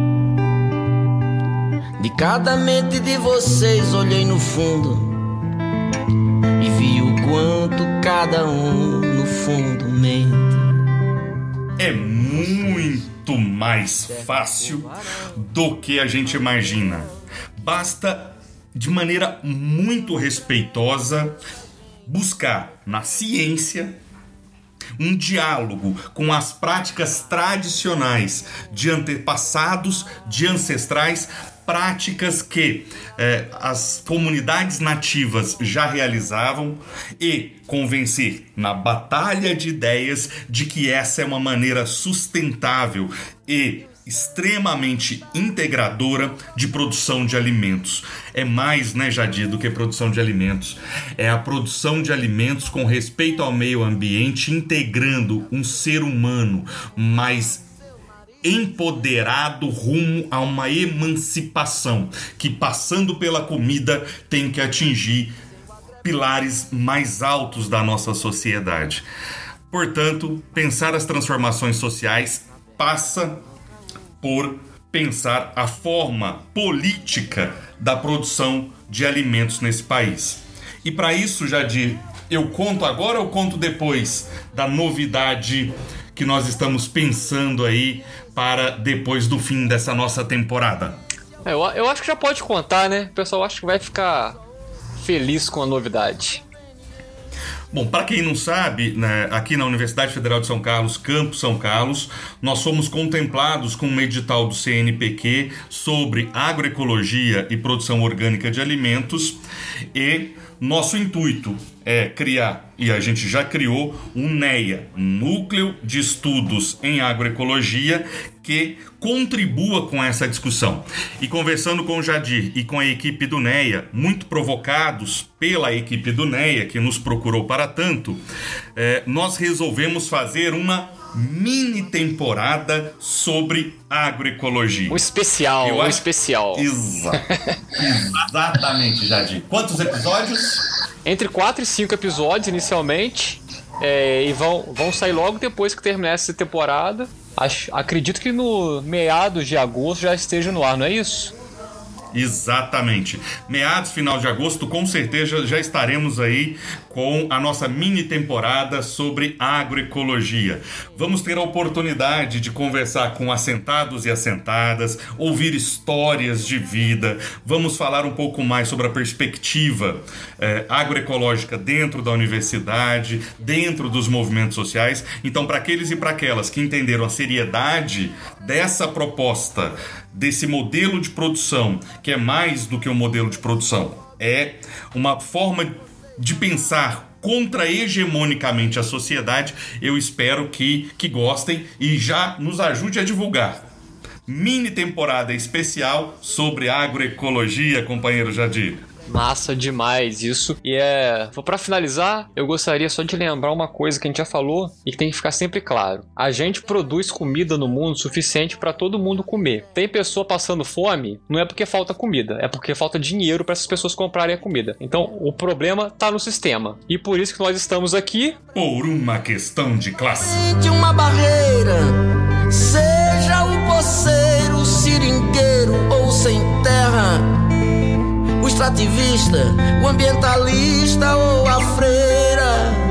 De cada mente de vocês olhei no fundo e vi o quanto cada um no fundo mente. É muito mais fácil do que a gente imagina. Basta, de maneira muito respeitosa, buscar na ciência um diálogo com as práticas tradicionais de antepassados, de ancestrais, práticas que eh, as comunidades nativas já realizavam e convencer na batalha de ideias de que essa é uma maneira sustentável e extremamente integradora de produção de alimentos. É mais, né, Jadir, do que produção de alimentos. É a produção de alimentos com respeito ao meio ambiente, integrando um ser humano mais empoderado rumo a uma emancipação que, passando pela comida, tem que atingir pilares mais altos da nossa sociedade. Portanto, pensar as transformações sociais passa por pensar a forma política da produção de alimentos nesse país. E para isso, Jadir, eu conto agora ou conto depois da novidade que nós estamos pensando aí para depois do fim dessa nossa temporada? É, eu, eu acho que já pode contar, né? O pessoal acha que vai ficar feliz com a novidade. Bom, para quem não sabe, né, aqui na Universidade Federal de São Carlos, Campus São Carlos, nós fomos contemplados com um edital do C N P Q sobre agroecologia e produção orgânica de alimentos, e nosso intuito é criar, e a gente já criou, um NEA, Núcleo de Estudos em Agroecologia, que contribua com essa discussão. E conversando com o Jadir e com a equipe do NEA, muito provocados pela equipe do NEA, que nos procurou para tanto, é, nós resolvemos fazer uma mini temporada sobre agroecologia. Um especial, Eu um acho... especial. Exa... Exatamente, Jadir. Quantos episódios? Entre quatro e cinco episódios inicialmente, é, e vão, vão sair logo depois que terminar essa temporada. Acho, acredito que no meados de agosto já esteja no ar, não é isso? Exatamente. Meados, final de agosto, com certeza já estaremos aí com a nossa mini temporada sobre agroecologia. Vamos ter a oportunidade de conversar com assentados e assentadas, ouvir histórias de vida, vamos falar um pouco mais sobre a perspectiva eh, agroecológica dentro da universidade, dentro dos movimentos sociais. Então, para aqueles e para aquelas que entenderam a seriedade dessa proposta, desse modelo de produção, que é mais do que um modelo de produção, é uma forma de pensar contra-hegemonicamente a sociedade, eu espero que, que gostem e já nos ajude a divulgar. Mini temporada especial sobre agroecologia, companheiro Jadir. Massa demais isso. E é... Pra finalizar, eu gostaria só de lembrar uma coisa que a gente já falou e que tem que ficar sempre claro. A gente produz comida no mundo suficiente para todo mundo comer. Tem pessoa passando fome, não é porque falta comida, é porque falta dinheiro para essas pessoas comprarem a comida. Então, o problema tá no sistema. E por isso que nós estamos aqui... Por uma questão de classe. De uma barreira, seja o poceiro, o seringueiro ou sem terra, o extrativista, o ambientalista ou a freira.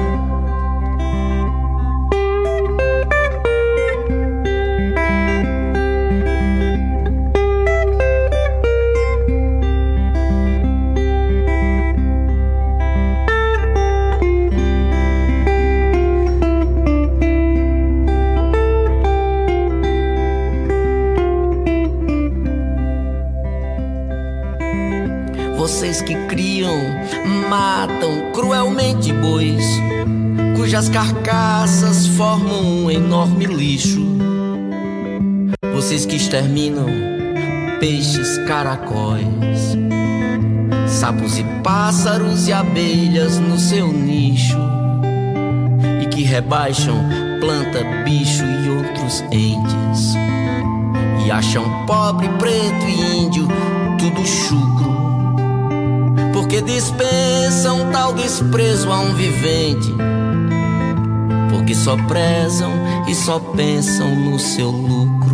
Vocês que criam, matam cruelmente bois, cujas carcaças formam um enorme lixo. Vocês que exterminam peixes, caracóis, sapos e pássaros e abelhas no seu nicho, e que rebaixam planta, bicho e outros entes, e acham pobre, preto e índio tudo chucro, porque dispensam tal desprezo a um vivente, porque só prezam e só pensam no seu lucro.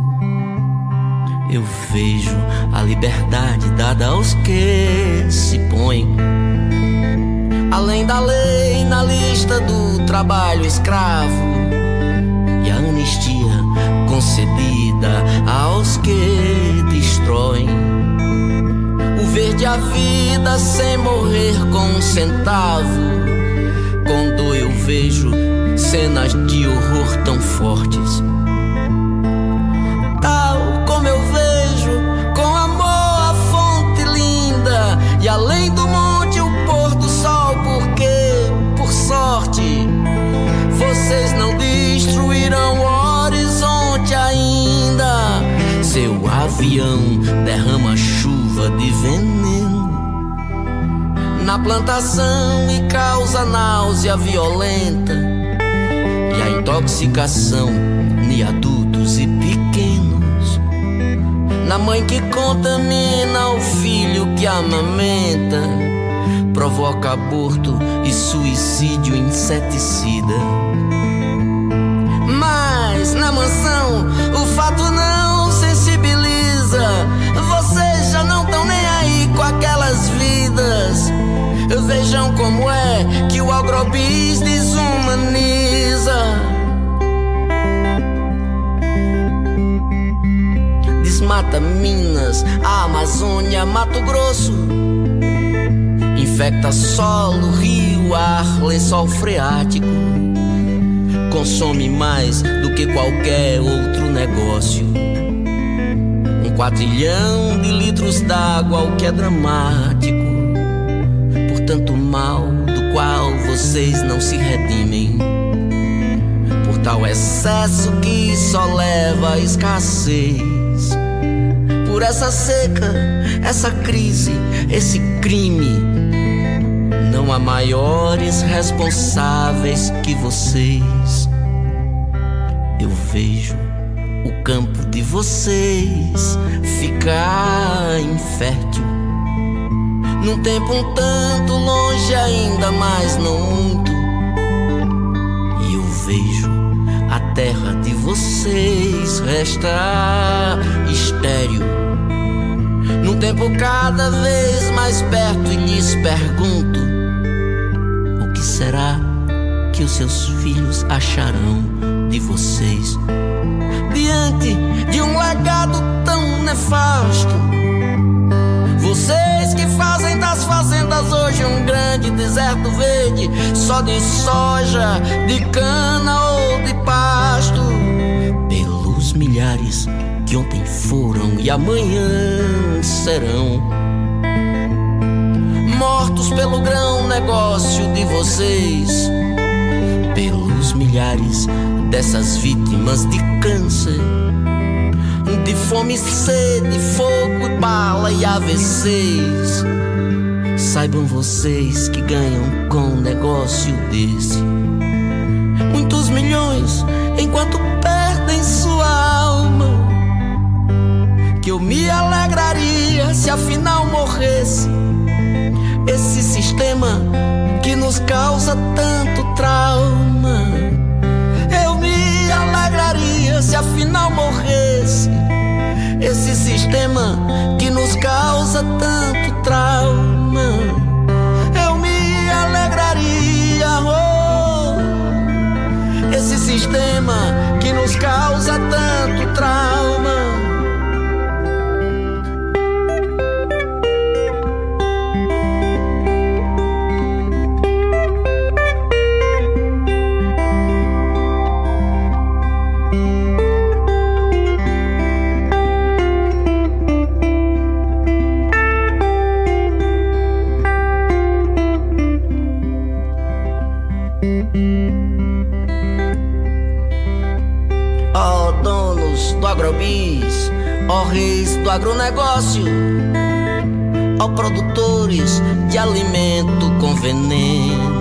Eu vejo a liberdade dada aos que se põem além da lei na lista do trabalho escravo, e a anistia concedida aos que destroem o verde a vida sem morrer com um centavo. Quando eu vejo cenas de horror tão fortes, tal como eu vejo com amor a fonte linda, e além do monte o pôr do sol, porque, por sorte, vocês não destruirão o horizonte ainda. Seu avião derrama chuva de veneno na plantação e causa náusea violenta, e a intoxicação em adultos e pequenos, na mãe que contamina o filho que amamenta, provoca aborto e suicídio inseticida. Mas na mansão o fato não sensibiliza, vocês já não estão nem aí com aquelas vidas. Vejam como é que o agrobis desumaniza. Desmata Minas, a Amazônia, Mato Grosso, infecta solo, rio, ar, lençol freático, consome mais do que qualquer outro negócio. Um quadrilhão de litros d'água, o que é dramático, por tanto mal do qual vocês não se redimem, por tal excesso que só leva à escassez, por essa seca, essa crise, esse crime. Não há maiores responsáveis que vocês. Eu vejo o campo de vocês ficar infértil, num tempo um tanto longe ainda, mas não muito. E eu vejo a terra de vocês restar estéril, num tempo cada vez mais perto, e lhes pergunto: o que será que os seus filhos acharão de vocês diante de um legado tão nefasto? Vocês que fazem das fazendas hoje um grande deserto verde, só de soja, de cana ou de pasto, pelos milhares que ontem foram e amanhã serão mortos pelo grão negócio de vocês, pelos milhares dessas vítimas de câncer, de fome, sede, fogo, bala e A V Cs. Saibam vocês que ganham com um negócio desse muitos milhões, enquanto perdem sua alma, que eu me alegraria se afinal morresse esse sistema que nos causa tanto trauma. Eu me alegraria se afinal morresse esse sistema que nos causa tanto trauma. Eu me alegraria, oh, esse sistema que nos causa tanto trauma. Agrobis, ó reis do agronegócio, ó produtores de alimento com veneno.